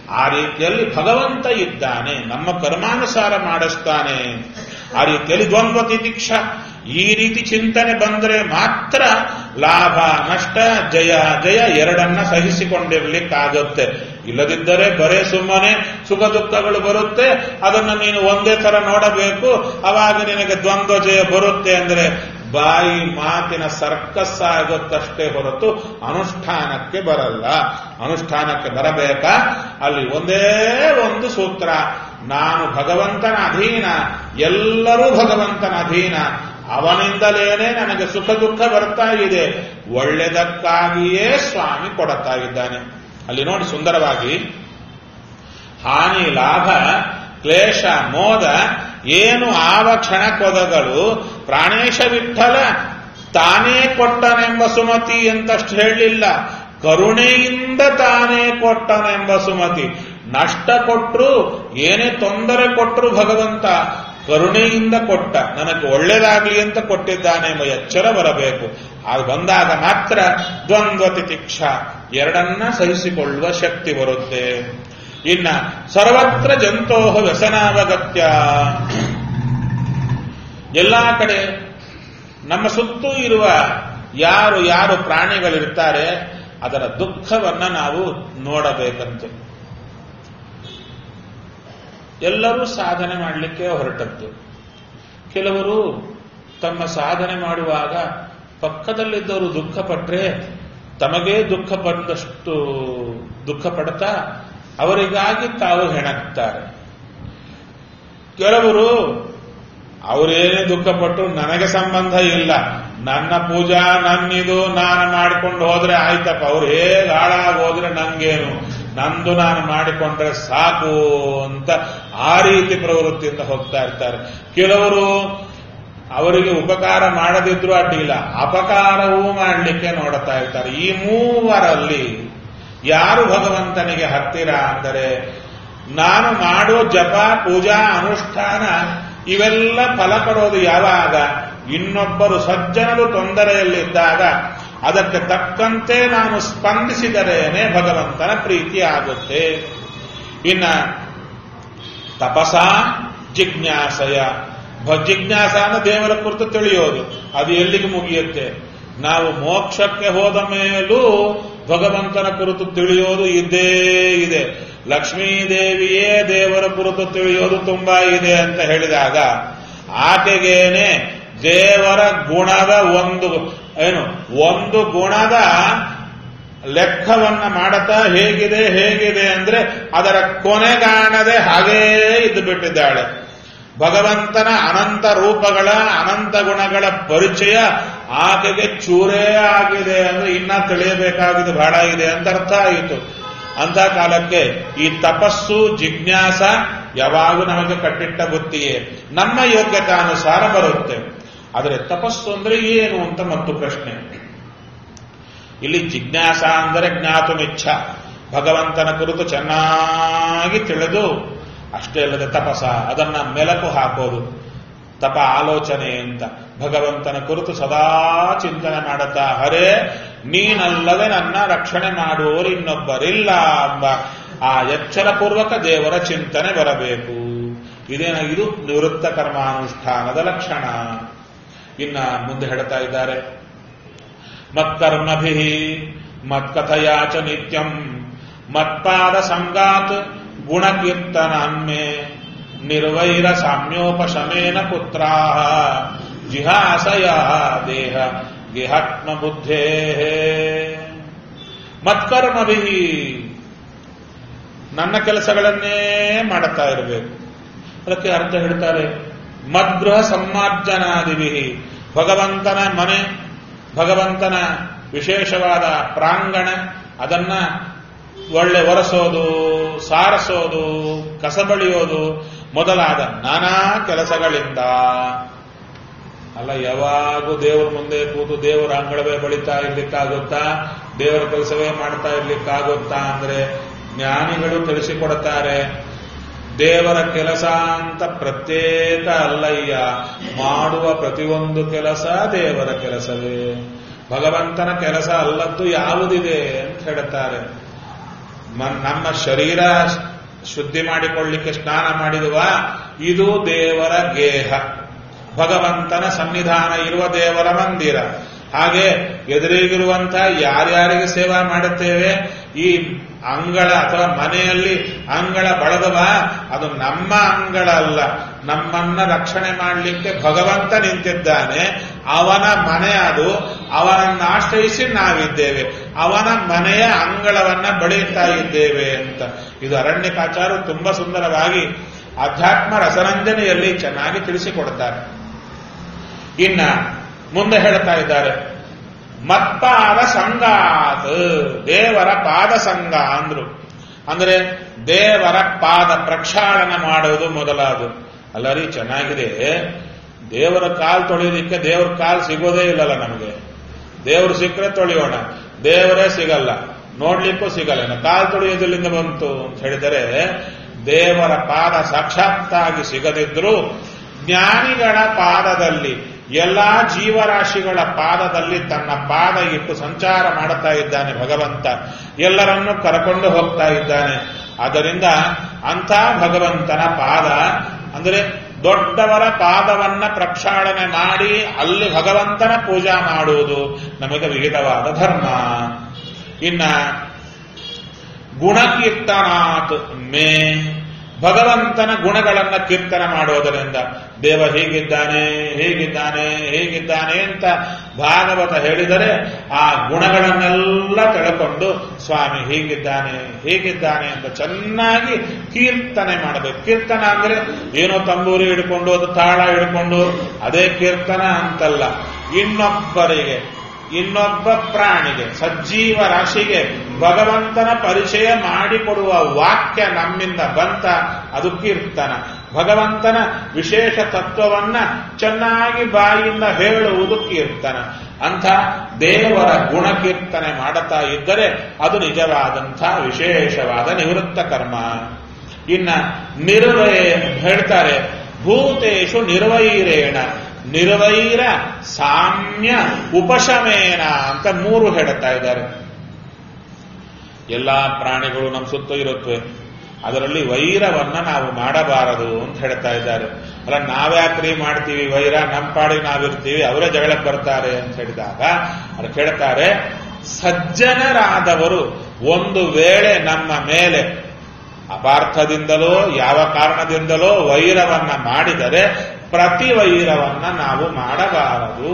ಆ ರೀತಿಯಲ್ಲಿ ಭಗವಂತ ಇದ್ದಾನೆ, ನಮ್ಮ ಕರ್ಮಾನುಸಾರ ಮಾಡಿಸ್ತಾನೆ. ಆ ರೀತಿಯಲ್ಲಿ ದ್ವಂದ್ವ ತಿತಿಕ್ಷ ಈ ರೀತಿ ಚಿಂತನೆ ಬಂದರೆ ಮಾತ್ರ ಲಾಭ ನಷ್ಟ ಜಯ ಜಯ ಎರಡನ್ನ ಸಹಿಸಿಕೊಂಡಿರ್ಲಿಕ್ಕಾಗುತ್ತೆ. ಇಲ್ಲದಿದ್ದರೆ ಬರೇ ಸುಮ್ಮನೆ ಸುಖ ದುಃಖಗಳು ಬರುತ್ತೆ, ಅದನ್ನು ನೀನು ಒಂದೇ ತರ ನೋಡಬೇಕು, ಅವಾಗ ನಿನಗೆ ದ್ವಂದ್ವ ಜಯ ಬರುತ್ತೆ ಅಂದ್ರೆ ಬಾಯಿ ಮಾತಿನ ಸರ್ಕಸ್ ಆಗುತ್ತಷ್ಟೇ ಹೊರತು ಅನುಷ್ಠಾನಕ್ಕೆ ಬರಲ್ಲ. ಅನುಷ್ಠಾನಕ್ಕೆ ಬರಬೇಕಾ ಅಲ್ಲಿ ಒಂದೇ ಒಂದು ಸೂತ್ರ, ನಾನು ಭಗವಂತನ ಅಧೀನ, ಎಲ್ಲರೂ ಭಗವಂತನ ಅಧೀನ, ಅವನಿಂದಲೇನೆ ನನಗೆ ಸುಖ ದುಃಖ ಬರ್ತಾ ಇದೆ, ಒಳ್ಳೆದಕ್ಕಾಗಿಯೇ ಸ್ವಾಮಿ ಕೊಡುತ್ತಾ ಇದ್ದಾನೆ. ಅಲ್ಲಿ ನೋಡಿ ಸುಂದರವಾಗಿ ಹಾನಿ ಲಾಭ ಕ್ಲೇಶ ಮೋದ ಏನು ಆವ ಕ್ಷಣಕೊದಗಳು ಪ್ರಾಣೇಶ ವಿಠಲ ತಾನೇ ಕೊಟ್ಟನೆಂಬ ಸುಮತಿ ಅಂತಷ್ಟು ಹೇಳಲಿಲ್ಲ, ಕರುಣೆಯಿಂದ ತಾನೇ ಕೊಟ್ಟನೆಂಬ ಸುಮತಿ. ನಷ್ಟ ಕೊಟ್ಟರು ಏನೇ ತೊಂದರೆ ಕೊಟ್ಟರು ಭಗವಂತ ಕರುಣೆಯಿಂದ ಕೊಟ್ಟ, ನನಗೆ ಒಳ್ಳೆಯದಾಗಲಿ ಅಂತ ಕೊಟ್ಟಿದ್ದಾನೆ ಎಂಬ ಎಚ್ಚರ ಬರಬೇಕು. ಅದು ಬಂದಾಗ ಮಾತ್ರ ದ್ವಂದ್ವ ತಿತಿಕ್ಷ ಎರಡನ್ನ ಸಹಿಸಿಕೊಳ್ಳುವ ಶಕ್ತಿ ಬರುತ್ತೆ. ಇನ್ನ ಸರ್ವತ್ರ ಜಂತೋಹ ವ್ಯಸನಾವಗತ್ಯ, ಎಲ್ಲಾ ಕಡೆ ನಮ್ಮ ಸುತ್ತೂ ಇರುವ ಯಾರು ಯಾರು ಪ್ರಾಣಿಗಳಿರ್ತಾರೆ ಅದರ ದುಃಖವನ್ನ ನಾವು ನೋಡಬೇಕಂತೆ. ಎಲ್ಲರೂ ಸಾಧನೆ ಮಾಡಲಿಕ್ಕೆ ಹೊರಟದ್ದು. ಕೆಲವರು ತಮ್ಮ ಸಾಧನೆ ಮಾಡುವಾಗ ಪಕ್ಕದಲ್ಲಿದ್ದವರು ದುಃಖ ಪಟ್ಟರೆ ತಮಗೇ ದುಃಖ ಪಟ್ಟಷ್ಟು ದುಃಖ ಪಡ್ತಾ ಅವರಿಗಾಗಿ ತಾವು ಹೆಣಗ್ತಾರೆ. ಕೆಲವರು ಅವರೇನೇ ದುಃಖಪಟ್ಟರು ನನಗೆ ಸಂಬಂಧ ಇಲ್ಲ, ನನ್ನ ಪೂಜಾ ನನ್ನಿದು ನಾನು ಮಾಡಿಕೊಂಡು ಹೋದ್ರೆ ಆಯ್ತಪ್ಪ, ಅವ್ರು ಹೇಗೆ ಹಾಳಾಗಿ ಹೋದ್ರೆ ನಂಗೇನು, ನಂದು ನಾನು ಮಾಡಿಕೊಂಡ್ರೆ ಸಾಕು ಅಂತ ಆ ರೀತಿ ಪ್ರವೃತ್ತಿಯಿಂದ ಹೋಗ್ತಾ ಇರ್ತಾರೆ. ಕೆಲವರು ಅವರಿಗೆ ಉಪಕಾರ ಮಾಡದಿದ್ರೂ ಅಡ್ಡಿಲ್ಲ, ಅಪಕಾರವೂ ಮಾಡಲಿಕ್ಕೆ ನೋಡ್ತಾ ಇರ್ತಾರೆ. ಈ ಮೂವರಲ್ಲಿ ಯಾರು ಭಗವಂತನಿಗೆ ಹತ್ತಿರ ಅಂದರೆ, ನಾನು ಮಾಡೋ ಜಪ ಪೂಜಾ ಅನುಷ್ಠಾನ ಇವೆಲ್ಲ ಫಲ ಕೊಡೋದು ಯಾವಾಗ ಇನ್ನೊಬ್ಬರು ಸಜ್ಜನರು ತೊಂದರೆಯಲ್ಲಿದ್ದಾಗ ಅದಕ್ಕೆ ತಕ್ಕಂತೆ ನಾನು ಸ್ಪಂದಿಸಿದರೇನೆ ಭಗವಂತನ ಪ್ರೀತಿ ಆಗುತ್ತೆ. ಇನ್ನ ತಪಸ ಜಿಜ್ಞಾಸಯ, ಜಿಜ್ಞಾಸ ಅಂದ್ರೆ ದೇವರ ಕುರಿತು ತಿಳಿಯೋದು, ಅದು ಎಲ್ಲಿಗೆ ಮುಗಿಯುತ್ತೆ? ನಾವು ಮೋಕ್ಷಕ್ಕೆ ಹೋದ ಮೇಲೂ ಭಗವಂತನ ಕುರಿತು ತಿಳಿಯೋದು ಇದ್ದೇ ಇದೆ. ಲಕ್ಷ್ಮೀದೇವಿಯೇ ದೇವರ ಕುರಿತು ತಿಳಿಯೋದು ತುಂಬಾ ಇದೆ ಅಂತ ಹೇಳಿದಾಗ ಆಕೆಗೇನೆ ದೇವರ ಗುಣದ ಒಂದು ಏನು ಒಂದು ಗುಣದ ಲೆಕ್ಕವನ್ನ ಮಾಡುತ್ತಾ ಹೇಗಿದೆ ಹೇಗಿದೆ ಅಂದ್ರೆ ಅದರ ಕೊನೆಗಾಣದೆ ಹಾಗೇ ಇದ್ದು ಬಿಟ್ಟಿದ್ದಾಳೆ. ಭಗವಂತನ ಅನಂತ ರೂಪಗಳ ಅನಂತ ಗುಣಗಳ ಪರಿಚಯ ಆಕೆಗೆ ಚೂರೇ ಆಗಿದೆ ಅಂದ್ರೆ ಇನ್ನ ತಿಳಿಯಬೇಕಾಗಿದೆ ಬಹಳ ಇದೆ ಅಂತ ಅರ್ಥ ಆಯಿತು. ಅಂತ ಕಾಲಕ್ಕೆ ಈ ತಪಸ್ಸು ಜಿಜ್ಞಾಸ ಯಾವಾಗೂ ನಮಗೆ ಕಟ್ಟಿಟ್ಟ ಬುತ್ತಿಯೇ, ನಮ್ಮ ಯೋಗ್ಯತಾನುಸಾರ ಬರುತ್ತೆ. ಆದರೆ ತಪಸ್ಸು ಅಂದ್ರೆ ಏನು ಅಂತ ಮತ್ತು ಪ್ರಶ್ನೆ. ಇಲ್ಲಿ ಜಿಜ್ಞಾಸ ಅಂದರೆ ಜ್ಞಾತುಮಿಚ್ಛ, ಭಗವಂತನ ಕುರಿತು ಚೆನ್ನಾಗಿ ತಿಳಿದು ಅಷ್ಟೇ ಅಲ್ಲದೆ ತಪಸ ಅದನ್ನ ಮೆಲಕು ಹಾಕೋದು, ತಪ ಆಲೋಚನೆ ಅಂತ ಭಗವಂತನ ಕುರಿತು ಸದಾ ಚಿಂತನೆ ಮಾಡುತ್ತಾ ಹರೇ ನೀನಲ್ಲದೆ ನನ್ನ ರಕ್ಷಣೆ ಮಾಡುವವರು ಇನ್ನೊಬ್ಬರಿಲ್ಲ ಎಂಬ ಆ ಎಚ್ಚರಪೂರ್ವಕ ದೇವರ ಚಿಂತನೆ ಬರಬೇಕು. ಇದೇನ ಇದು ನಿವೃತ್ತ ಕರ್ಮಾನುಷ್ಠಾನದ ಲಕ್ಷಣ. ಇನ್ನ ಮುಂದೆ ಹೇಳ್ತಾ ಇದ್ದಾರೆ, ಮತ್ಕರ್ಮಭಿ ಮತ್ಕಥಯಾಚ ನಿತ್ಯಂ ಮತ್ಪಾದ ಸಂಗಾತ್ ಗುಣಕೀರ್ತನಾನ್ಮೇ ನಿರ್ವೈರ ಸಾಮ್ಯೋಪಶಮೇನ ಪುತ್ರಾಃ ಜಿಹಾಸಯ ದೇಹ ಗೆಹಾತ್ಮ ಬುದ್ಧೇ ಮತ್ಕರ್ಮಭಿ, ನನ್ನ ಕೆಲಸಗಳನ್ನೇ ಮಾಡುತ್ತಾ ಇರಬೇಕು. ಅದಕ್ಕೆ ಅರ್ಥ ಹೇಳ್ತಾರೆ, ಮದ್ಗೃಹ ಸಮ್ಮಾರ್ಜನಾದಿಭಿ, ಭಗವಂತನ ಮನೆ ಭಗವಂತನ ವಿಶೇಷವಾದ ಪ್ರಾಂಗಣ ಅದನ್ನ ಒಳ್ಳೆ ಒರೆಸೋದು, ಸಾರಸೋದು, ಕಸ ಬಳಿಯೋದು ಮೊದಲಾದ ನಾನಾ ಕೆಲಸಗಳಿಂದ. ಅಲ್ಲ, ಯಾವಾಗೂ ದೇವರ ಮುಂದೆ ಕೂತು ದೇವರ ಅಂಗಳವೇ ಬಳಿತಾ ಇರ್ಲಿಕ್ಕಾಗುತ್ತಾ, ದೇವರ ಕೆಲಸವೇ ಮಾಡ್ತಾ ಇರ್ಲಿಕ್ಕಾಗುತ್ತಾ ಅಂದ್ರೆ ಜ್ಞಾನಿಗಳು ತಿಳಿಸಿಕೊಡುತ್ತಾರೆ, ದೇವರ ಕೆಲಸ ಅಂತ ಪ್ರತ್ಯೇಕ ಅಲ್ಲಯ್ಯ, ಮಾಡುವ ಪ್ರತಿಯೊಂದು ಕೆಲಸ ದೇವರ ಕೆಲಸವೇ. ಭಗವಂತನ ಕೆಲಸ ಅಲ್ಲದ್ದು ಯಾವುದಿದೆ ಅಂತ ಹೇಳುತ್ತಾರೆ. ನಮ್ಮ ಶರೀರ ಶುದ್ಧಿ ಮಾಡಿಕೊಳ್ಳಿಕ್ಕೆ ಸ್ನಾನ ಮಾಡಿದುವ ಇದು ದೇವರ ಗೇಹ, ಭಗವಂತನ ಸನ್ನಿಧಾನ ಇರುವ ದೇವರ ಮಂದಿರ. ಹಾಗೆ ಎದುರಿಗಿರುವಂತಹ ಯಾರ್ಯಾರಿಗೆ ಸೇವಾ ಮಾಡುತ್ತೇವೆ, ಈ ಅಂಗಳ ಅಥವಾ ಮನೆಯಲ್ಲಿ ಅಂಗಳ ಬಳದವ ಅದು ನಮ್ಮ ಅಂಗಳ ಅಲ್ಲ, ನಮ್ಮನ್ನ ರಕ್ಷಣೆ ಮಾಡಲಿಕ್ಕೆ ಭಗವಂತ ನಿಂತಿದ್ದಾನೆ. ಅವನ ಮನೆ ಅದು, ಅವನನ್ನು ಆಶ್ರಯಿಸಿ ನಾವಿದ್ದೇವೆ, ಅವನ ಮನೆಯ ಅಂಗಳವನ್ನ ಬೆಳೆಯುತ್ತಾ ಇದ್ದೇವೆ ಅಂತ. ಇದು ಅರಣ್ಯಕಾಚಾರ್ಯರು ತುಂಬಾ ಸುಂದರವಾಗಿ ಅಧ್ಯಾತ್ಮ ರಸರಂಜನೆಯಲ್ಲಿ ಚೆನ್ನಾಗಿ ತಿಳಿಸಿಕೊಡುತ್ತಾರೆ. ಇನ್ನ ಮುಂದೆ ಹೇಳ್ತಾ ಇದ್ದಾರೆ, ಮತ್ಪಾದ ಸಂಗಾತ್, ದೇವರ ಪಾದ ಸಂಗ ಅಂದ್ರು. ಅಂದ್ರೆ ದೇವರ ಪಾದ ಪ್ರಕ್ಷಾಳನ ಮಾಡುವುದು ಮೊದಲಾದು. ಅಲ್ಲರಿ ಚೆನ್ನಾಗಿದೆ, ದೇವರ ಕಾಲು ತೊಳೆಯೋದಿಕ್ಕೆ ದೇವರ ಕಾಲು ಸಿಗೋದೇ ಇಲ್ಲಲ್ಲ ನಮಗೆ. ದೇವರು ಸಿಕ್ಕರೆ ತೊಳೆಯೋಣ, ದೇವರೇ ಸಿಗಲ್ಲ, ನೋಡ್ಲಿಕ್ಕೂ ಸಿಗಲ್ಲ, ಕಾಲು ತೊಳೆಯೋದಿಲ್ಲಿಂದ ಬಂತು ಅಂತ ಹೇಳಿದರೆ ದೇವರ ಪಾದ ಸಾಕ್ಷಾತ್ತಾಗಿ ಸಿಗದಿದ್ರು ಜ್ಞಾನಿಗಳ ಪಾದದಲ್ಲಿ, ಎಲ್ಲಾ ಜೀವರಾಶಿಗಳ ಪಾದದಲ್ಲಿ ತನ್ನ ಪಾದ ಇಟ್ಟು ಸಂಚಾರ ಮಾಡುತ್ತಾ ಇದ್ದಾನೆ ಭಗವಂತ, ಎಲ್ಲರನ್ನೂ ಕರಕೊಂಡು ಹೋಗ್ತಾ ಇದ್ದಾನೆ. ಆದ್ದರಿಂದ ಅಂಥ ಭಗವಂತನ ಪಾದ ಅಂದರೆ ದೊಡ್ಡವರ ಪಾದವನ್ನ ಪ್ರಕ್ಷಾಳನೆ ಮಾಡಿ ಅಲ್ಲಿ ಭಗವಂತನ ಪೂಜಾ ಮಾಡುವುದು ನಮಗೆ ವಿಹಿತವಾದ ಧರ್ಮ. ಇನ್ನ ಗುಣಕೀರ್ತನಾತ್ ಮೇ, ಭಗವಂತನ ಗುಣಗಳನ್ನ ಕೀರ್ತನ ಮಾಡೋದರಿಂದ ದೇವ ಹೀಗಿದ್ದಾನೆ ಹೀಗಿದ್ದಾನೆ ಹೀಗಿದ್ದಾನೆ ಅಂತ ಭಾಗವತ ಹೇಳಿದರೆ ಆ ಗುಣಗಳನ್ನೆಲ್ಲ ತಿಳ್ಕೊಂಡು ಸ್ವಾಮಿ ಹೀಗಿದ್ದಾನೆ ಹೀಗಿದ್ದಾನೆ ಅಂತ ಚೆನ್ನಾಗಿ ಕೀರ್ತನೆ ಮಾಡಬೇಕು. ಕೀರ್ತನ ಅಂದ್ರೆ ಏನೋ ತಂಬೂರಿ ಹಿಡ್ಕೊಂಡು ಅದು ತಾಳ ಹಿಡ್ಕೊಂಡು ಅದೇ ಕೀರ್ತನ ಅಂತಲ್ಲ. ಇನ್ನೊಬ್ಬರಿಗೆ, ಇನ್ನೊಬ್ಬ ಪ್ರಾಣಿಗೆ, ಸಜ್ಜೀವ ರಾಶಿಗೆ ಭಗವಂತನ ಪರಿಚಯ ಮಾಡಿಕೊಡುವ ವಾಕ್ಯ ನಮ್ಮಿಂದ ಬಂತ, ಅದು ಕೀರ್ತನ. ಭಗವಂತನ ವಿಶೇಷ ತತ್ವವನ್ನ ಚೆನ್ನಾಗಿ ಬಾಯಿಯಿಂದ ಹೇಳುವುದು ಕೀರ್ತನ. ಅಂಥ ದೇವರ ಗುಣ ಕೀರ್ತನೆ ಮಾಡುತ್ತಾ ಇದ್ದರೆ ಅದು ನಿಜವಾದಂಥ ವಿಶೇಷವಾದ ನಿವೃತ್ತ ಕರ್ಮ. ಇನ್ನ ನಿರ್ವಯ ಹೇಳ್ತಾರೆ, ಭೂತೇಶು ನಿರ್ವೈರೇಣ, ನಿರ್ವೈರ ಸಾಮ್ಯ ಉಪಶಮೇನ ಅಂತ ಮೂರು ಹೇಳ್ತಾ ಇದ್ದಾರೆ. ಎಲ್ಲಾ ಪ್ರಾಣಿಗಳು ನಮ್ಮ ಸುತ್ತ ಇರುತ್ತವೆ, ಅದರಲ್ಲಿ ವೈರವನ್ನ ನಾವು ಮಾಡಬಾರದು ಅಂತ ಹೇಳ್ತಾ ಇದ್ದಾರೆ. ಅಲ್ಲ ನಾವ್ಯಾಕ್ರಿ ಮಾಡ್ತೀವಿ ವೈರ, ನಮ್ಮ ಪಾಡಿಗೆ ನಾವಿರ್ತೀವಿ, ಅವರೇ ಜಗಳಕ್ಕೆ ಬರ್ತಾರೆ ಅಂತ ಹೇಳಿದಾಗ ಅದು ಕೇಳ್ತಾರೆ, ಸಜ್ಜನರಾದವರು ಒಂದು ವೇಳೆ ನಮ್ಮ ಮೇಲೆ ಅಪಾರ್ಥದಿಂದಲೋ ಯಾವ ಕಾರಣದಿಂದಲೋ ವೈರವನ್ನ ಮಾಡಿದರೆ ಪ್ರತಿ ವೈರವನ್ನ ನಾವು ಮಾಡಬಾರದು.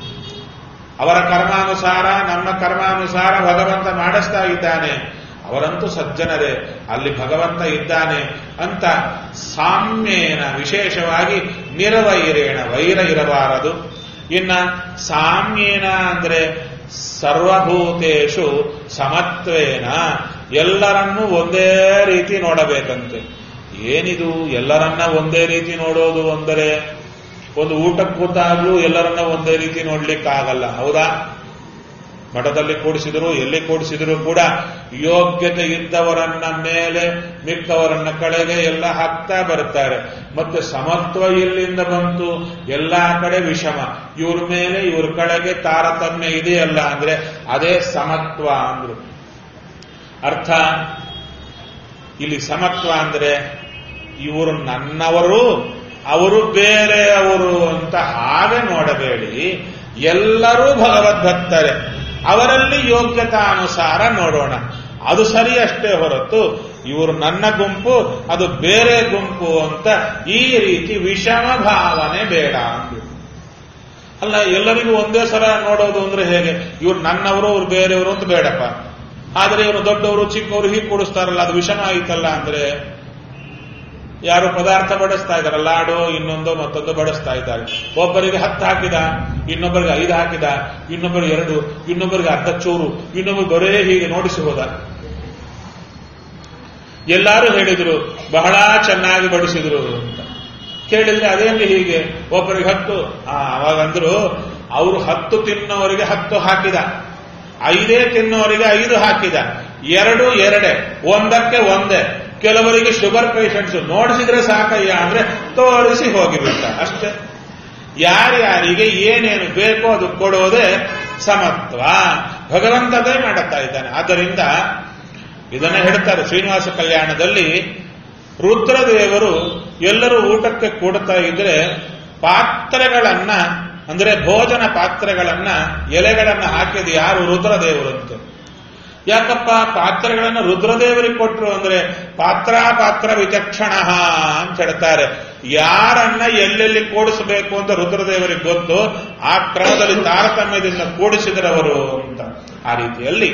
ಅವರ ಕರ್ಮಾನುಸಾರ ನಮ್ಮ ಕರ್ಮಾನುಸಾರ ಭಗವಂತ ಮಾಡಿಸ್ತಾ ಇದ್ದಾನೆ, ಅವರಂತೂ ಸಜ್ಜನರೇ, ಅಲ್ಲಿ ಭಗವಂತ ಇದ್ದಾನೆ ಅಂತ ಸಾಮ್ಯೇನ ವಿಶೇಷವಾಗಿ ನಿರ್ವೈರೇಣ ವೈರ ಇರಬಾರದು. ಇನ್ನ ಸಾಮ್ಯೇನ ಅಂದ್ರೆ ಸರ್ವಭೂತೇಶು ಸಮತ್ವೇನ, ಎಲ್ಲರನ್ನೂ ಒಂದೇ ರೀತಿ ನೋಡಬೇಕಂತೆ. ಏನಿದು ಎಲ್ಲರನ್ನ ಒಂದೇ ರೀತಿ ನೋಡೋದು ಅಂದರೆ, ಒಂದು ಊಟಕ್ಕೆ ಕೂತಾಗ್ಲೂ ಎಲ್ಲರನ್ನ ಒಂದೇ ರೀತಿ ನೋಡ್ಲಿಕ್ಕಾಗಲ್ಲ, ಹೌದಾ? ಮಠದಲ್ಲಿ ಕೂಡಿಸಿದ್ರು ಎಲ್ಲಿ ಕೂಡಿಸಿದ್ರು ಕೂಡ ಯೋಗ್ಯತೆ ಇದ್ದವರನ್ನ ಮೇಲೆ ಮಿಕ್ಕವರನ್ನ ಕಡೆಗೆ ಎಲ್ಲ ಹಾಕ್ತಾ ಬರ್ತಾರೆ. ಮತ್ತೆ ಸಮತ್ವ ಎಲ್ಲಿಂದ ಬಂತು? ಎಲ್ಲಾ ಕಡೆ ವಿಷಮ, ಇವ್ರ ಮೇಲೆ ಇವ್ರ ಕಡೆಗೆ ತಾರತಮ್ಯ ಇದೆಯಲ್ಲ ಅಂದ್ರೆ ಅದೇ ಸಮತ್ವ ಅಂದ್ರು. ಅರ್ಥ ಇಲ್ಲಿ ಸಮತ್ವ ಅಂದ್ರೆ ಇವರು ನನ್ನವರು ಅವರು ಬೇರೆ ಅವರು ಅಂತ ಹಾಗೆ ನೋಡಬೇಡಿ, ಎಲ್ಲರೂ ಭಗವದ್ಭಕ್ತರೇ, ಅವರಲ್ಲಿ ಯೋಗ್ಯತಾನುಸಾರ ನೋಡೋಣ, ಅದು ಸರಿ ಅಷ್ಟೇ ಹೊರತು ಇವರು ನನ್ನ ಗುಂಪು ಅದು ಬೇರೆ ಗುಂಪು ಅಂತ ಈ ರೀತಿ ವಿಷಮ ಭಾವನೆ ಬೇಡ ಅಂದ್ರು. ಅಲ್ಲ ಎಲ್ಲರಿಗೂ ಒಂದೇ ಸಲ ನೋಡೋದು ಅಂದ್ರೆ ಹೇಗೆ? ಇವ್ರು ನನ್ನವರು ಅವ್ರು ಬೇರೆಯವರು ಅಂತ ಬೇಡಪ್ಪ, ಆದ್ರೆ ಇವರು ದೊಡ್ಡವರು ಚಿಕ್ಕವರು ಹೀಗೆ ಕೂಡಿಸ್ತಾರಲ್ಲ, ಅದು ವಿಷಮ ಆಯ್ತಲ್ಲ ಅಂದ್ರೆ. ಯಾರು ಪದಾರ್ಥ ಬಡಿಸ್ತಾ ಇದ್ದಾರೆ, ಲಾಡು ಇನ್ನೊಂದು ಮತ್ತೊಂದು ಬಡಿಸ್ತಾ ಇದ್ದಾರೆ, ಒಬ್ಬರಿಗೆ ಹತ್ತು ಹಾಕಿದ, ಇನ್ನೊಬ್ಬರಿಗೆ ಐದು ಹಾಕಿದ, ಇನ್ನೊಬ್ಬರಿಗೆ ಎರಡು, ಇನ್ನೊಬ್ಬರಿಗೆ ಅರ್ಧ ಚೂರು, ಇನ್ನೊಬ್ಬರು ಬರೇ ಹೀಗೆ ನೋಡಿಸಿ ಹೋದ. ಎಲ್ಲರೂ ಹೇಳಿದ್ರು ಬಹಳ ಚೆನ್ನಾಗಿ ಬಡಿಸಿದ್ರು ಅಂತ. ಕೇಳಿದ್ರೆ ಅದೇನು ಹೀಗೆ? ಒಬ್ಬರಿಗೆ ಹತ್ತು, ಅವಾಗಂದ್ರು ಅವರು ಹತ್ತು ತಿನ್ನೋರಿಗೆ ಹತ್ತು ಹಾಕಿದ, ಐದೇ ತಿನ್ನೋರಿಗೆ ಐದು ಹಾಕಿದ, ಎರಡು ಎರಡೇ, ಒಂದಕ್ಕೆ ಒಂದೇ. ಕೆಲವರಿಗೆ ಶುಗರ್ ಪೇಷಂಟ್ಸ್ ನೋಡಿಸಿದ್ರೆ ಸಾಕಯ್ಯ ಅಂದ್ರೆ ತೋರಿಸಿ ಹೋಗಿಬಿಟ್ಟ ಅಷ್ಟೇ. ಯಾರ್ಯಾರಿಗೆ ಏನೇನು ಬೇಕೋ ಅದು ಕೊಡೋದೇ ಸಮತ್ವ. ಭಗವಂತದೇ ಮಾಡುತ್ತಾ ಇದ್ದಾನೆ. ಆದ್ದರಿಂದ ಇದನ್ನ ಹೇಳ್ತಾರೆ ಶ್ರೀನಿವಾಸ ಕಲ್ಯಾಣದಲ್ಲಿ. ರುದ್ರದೇವರು ಎಲ್ಲರೂ ಊಟಕ್ಕೆ ಕೂಡುತ್ತಾ ಇದ್ರೆ ಪಾತ್ರೆಗಳನ್ನ ಅಂದ್ರೆ ಭೋಜನ ಪಾತ್ರೆಗಳನ್ನ ಎಲೆಗಳನ್ನ ಹಾಕಿದ ಯಾರು? ರುದ್ರದೇವರಂತೆ. ಯಾಕಪ್ಪ ಪಾತ್ರೆಗಳನ್ನು ರುದ್ರದೇವರಿಗೆ ಕೊಟ್ಟರು ಅಂದ್ರೆ ಪಾತ್ರ ಪಾತ್ರ ವಿಚಕ್ಷಣ ಅಂತ ಹೇಳ್ತಾರೆ. ಯಾರನ್ನ ಎಲ್ಲೆಲ್ಲಿ ಕೂಡಿಸಬೇಕು ಅಂತ ರುದ್ರದೇವರಿಗೆ ಗೊತ್ತು, ಆ ಕ್ರಮದಲ್ಲಿ ತಾರತಮ್ಯದಿಂದ ಕೂಡಿಸಿದರವರು ಅಂತ. ಆ ರೀತಿಯಲ್ಲಿ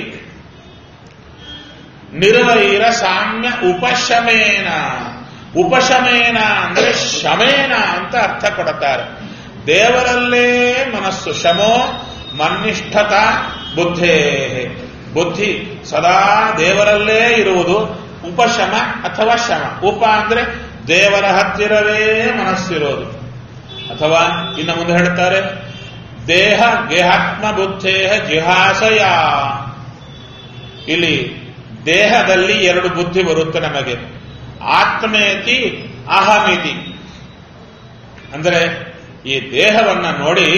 ನಿರ್ವೈರ ಸಾಮ್ಯ ಉಪಶಮೇನ, ಉಪಶಮೇನ ಅಂದ್ರೆ ಶಮೇನ ಅಂತ ಅರ್ಥ ಕೊಡುತ್ತಾರೆ. ದೇವರಲ್ಲೇ ಮನಸ್ಸು, ಶಮೋ ಮನ್ನಿಷ್ಠತ ಬುದ್ಧೇ, ಬುದ್ಧಿ ಸದಾ ದೇವರಲ್ಲೇ ಇರುವುದು. ಉಪಶಮ ಅಥವಾ ಶಮ. ಉಪ ಅಂದ್ರೆ ದೇವರ ಹತ್ತಿರವೇ ಮನಸ್ಸಿರೋದು. ಅಥವಾ ಇನ್ನು ಮುಂದೆ ಹೇಳ್ತಾರೆ ದೇಹ ಗೇಹಾತ್ಮ ಬುದ್ಧೇ ಜಿಹಾಸಯ. ಇಲ್ಲಿ ದೇಹದಲ್ಲಿ ಎರಡು ಬುದ್ಧಿ ಬರುತ್ತೆ ನಮಗೆ, ಆತ್ಮೇತಿ ಅಹಮಿತಿ. ಅಂದರೆ ಈ ದೇಹವನ್ನ ನೋಡಿ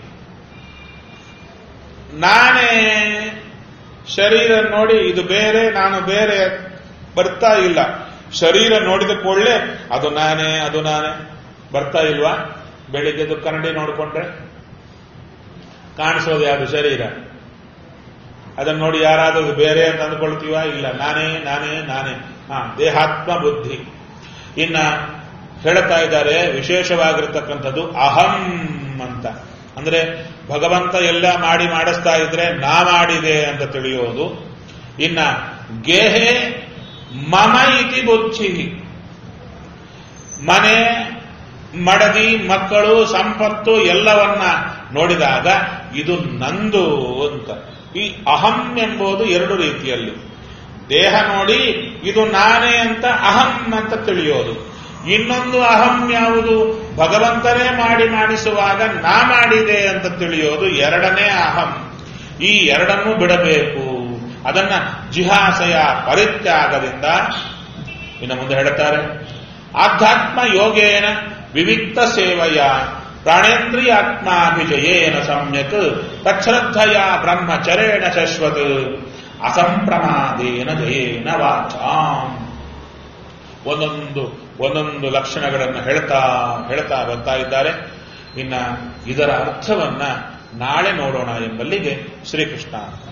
ನಾನೇ, ಶರೀರ ನೋಡಿ ಇದು ಬೇರೆ ನಾನು ಬೇರೆ ಬರ್ತಾ ಇಲ್ಲ. ಶರೀರ ನೋಡಿದ ಕೂಡಲೇ ಅದು ನಾನೇ ಅದು ನಾನೇ ಬರ್ತಾ ಇಲ್ವಾ? ಬೆಳಿಗ್ಗೆದು ಕನ್ನಡಿ ನೋಡಿಕೊಂಡ್ರೆ ಕಾಣಿಸೋದು ಯಾವುದು? ಶರೀರ. ಅದನ್ನು ನೋಡಿ ಯಾರಾದ್ರೂ ಬೇರೆ ಅಂತ ಅಂದ್ಕೊಳ್ತೀವ? ಇಲ್ಲ, ನಾನೇ ನಾನೇ ನಾನೇ. ಹಾ, ದೇಹಾತ್ಮ ಬುದ್ಧಿ. ಇನ್ನ ಹೇಳ್ತಾ ಇದ್ದಾರೆ ವಿಶೇಷವಾಗಿರ್ತಕ್ಕಂಥದ್ದು ಅಹಂ ಅಂತ. ಅಂದ್ರೆ ಭಗವಂತ ಎಲ್ಲ ಮಾಡಿ ಮಾಡಿಸ್ತಾ ಇದ್ರೆ ನಾ ಮಾಡಿದೆ ಅಂತ ತಿಳಿಯೋದು. ಇನ್ನ ಗೇಹೆ ಮಮ ಇತಿ ಬುದ್ಧಿ. ಮನೆ, ಮಡದಿ, ಮಕ್ಕಳು, ಸಂಪತ್ತು ಎಲ್ಲವನ್ನ ನೋಡಿದಾಗ ಇದು ನಂದು ಅಂತ. ಈ ಅಹಂ ಎಂಬುದು ಎರಡು ರೀತಿಯಲ್ಲಿ. ದೇಹ ನೋಡಿ ಇದು ನಾನೇ ಅಂತ ಅಹಂ ಅಂತ ತಿಳಿಯೋದು. ಇನ್ನೊಂದು ಅಹಂ ಯಾವುದು? ಭಗವಂತನೇ ಮಾಡಿ ಮಾಡಿಸುವಾಗ ನಾ ಮಾಡಿದೆ ಅಂತ ತಿಳಿಯೋದು ಎರಡನೇ ಅಹಂ. ಈ ಎರಡನ್ನೂ ಬಿಡಬೇಕು. ಅದನ್ನ ಜಿಹಾಸಯ ಪರಿತ್ಯಾಗದಿಂದ ಇನ್ನು ಮುಂದೆ ಹೇಳುತ್ತಾರೆ ಆಧ್ಯಾತ್ಮ ಯೋಗೇನ ವಿವಿಕ್ತ ಸೇವೆಯ ಪ್ರಾಣೇಂದ್ರಿಯಾತ್ಮಾಭಿಜಯೇನ ಸಮ್ಯಕ್ ತಚ್ಶ್ರದ್ಧಯ ಬ್ರಹ್ಮಚರೇಣ ಶಶ್ವತ್ ಅಸಂಪ್ರಮಾದೇನ ಜಯೇನ ವಾಚಾಂ. ಒಂದೊಂದು ಒಂದೊಂದು ಲಕ್ಷಣಗಳನ್ನು ಹೇಳ್ತಾ ಹೇಳ್ತಾ ಬರ್ತಾ ಇದ್ದಾರೆ. ಇನ್ನ ಇದರ ಅರ್ಥವನ್ನ ನಾಳೆ ನೋಡೋಣ ಎಂಬಲ್ಲಿಗೆ ಶ್ರೀಕೃಷ್ಣ.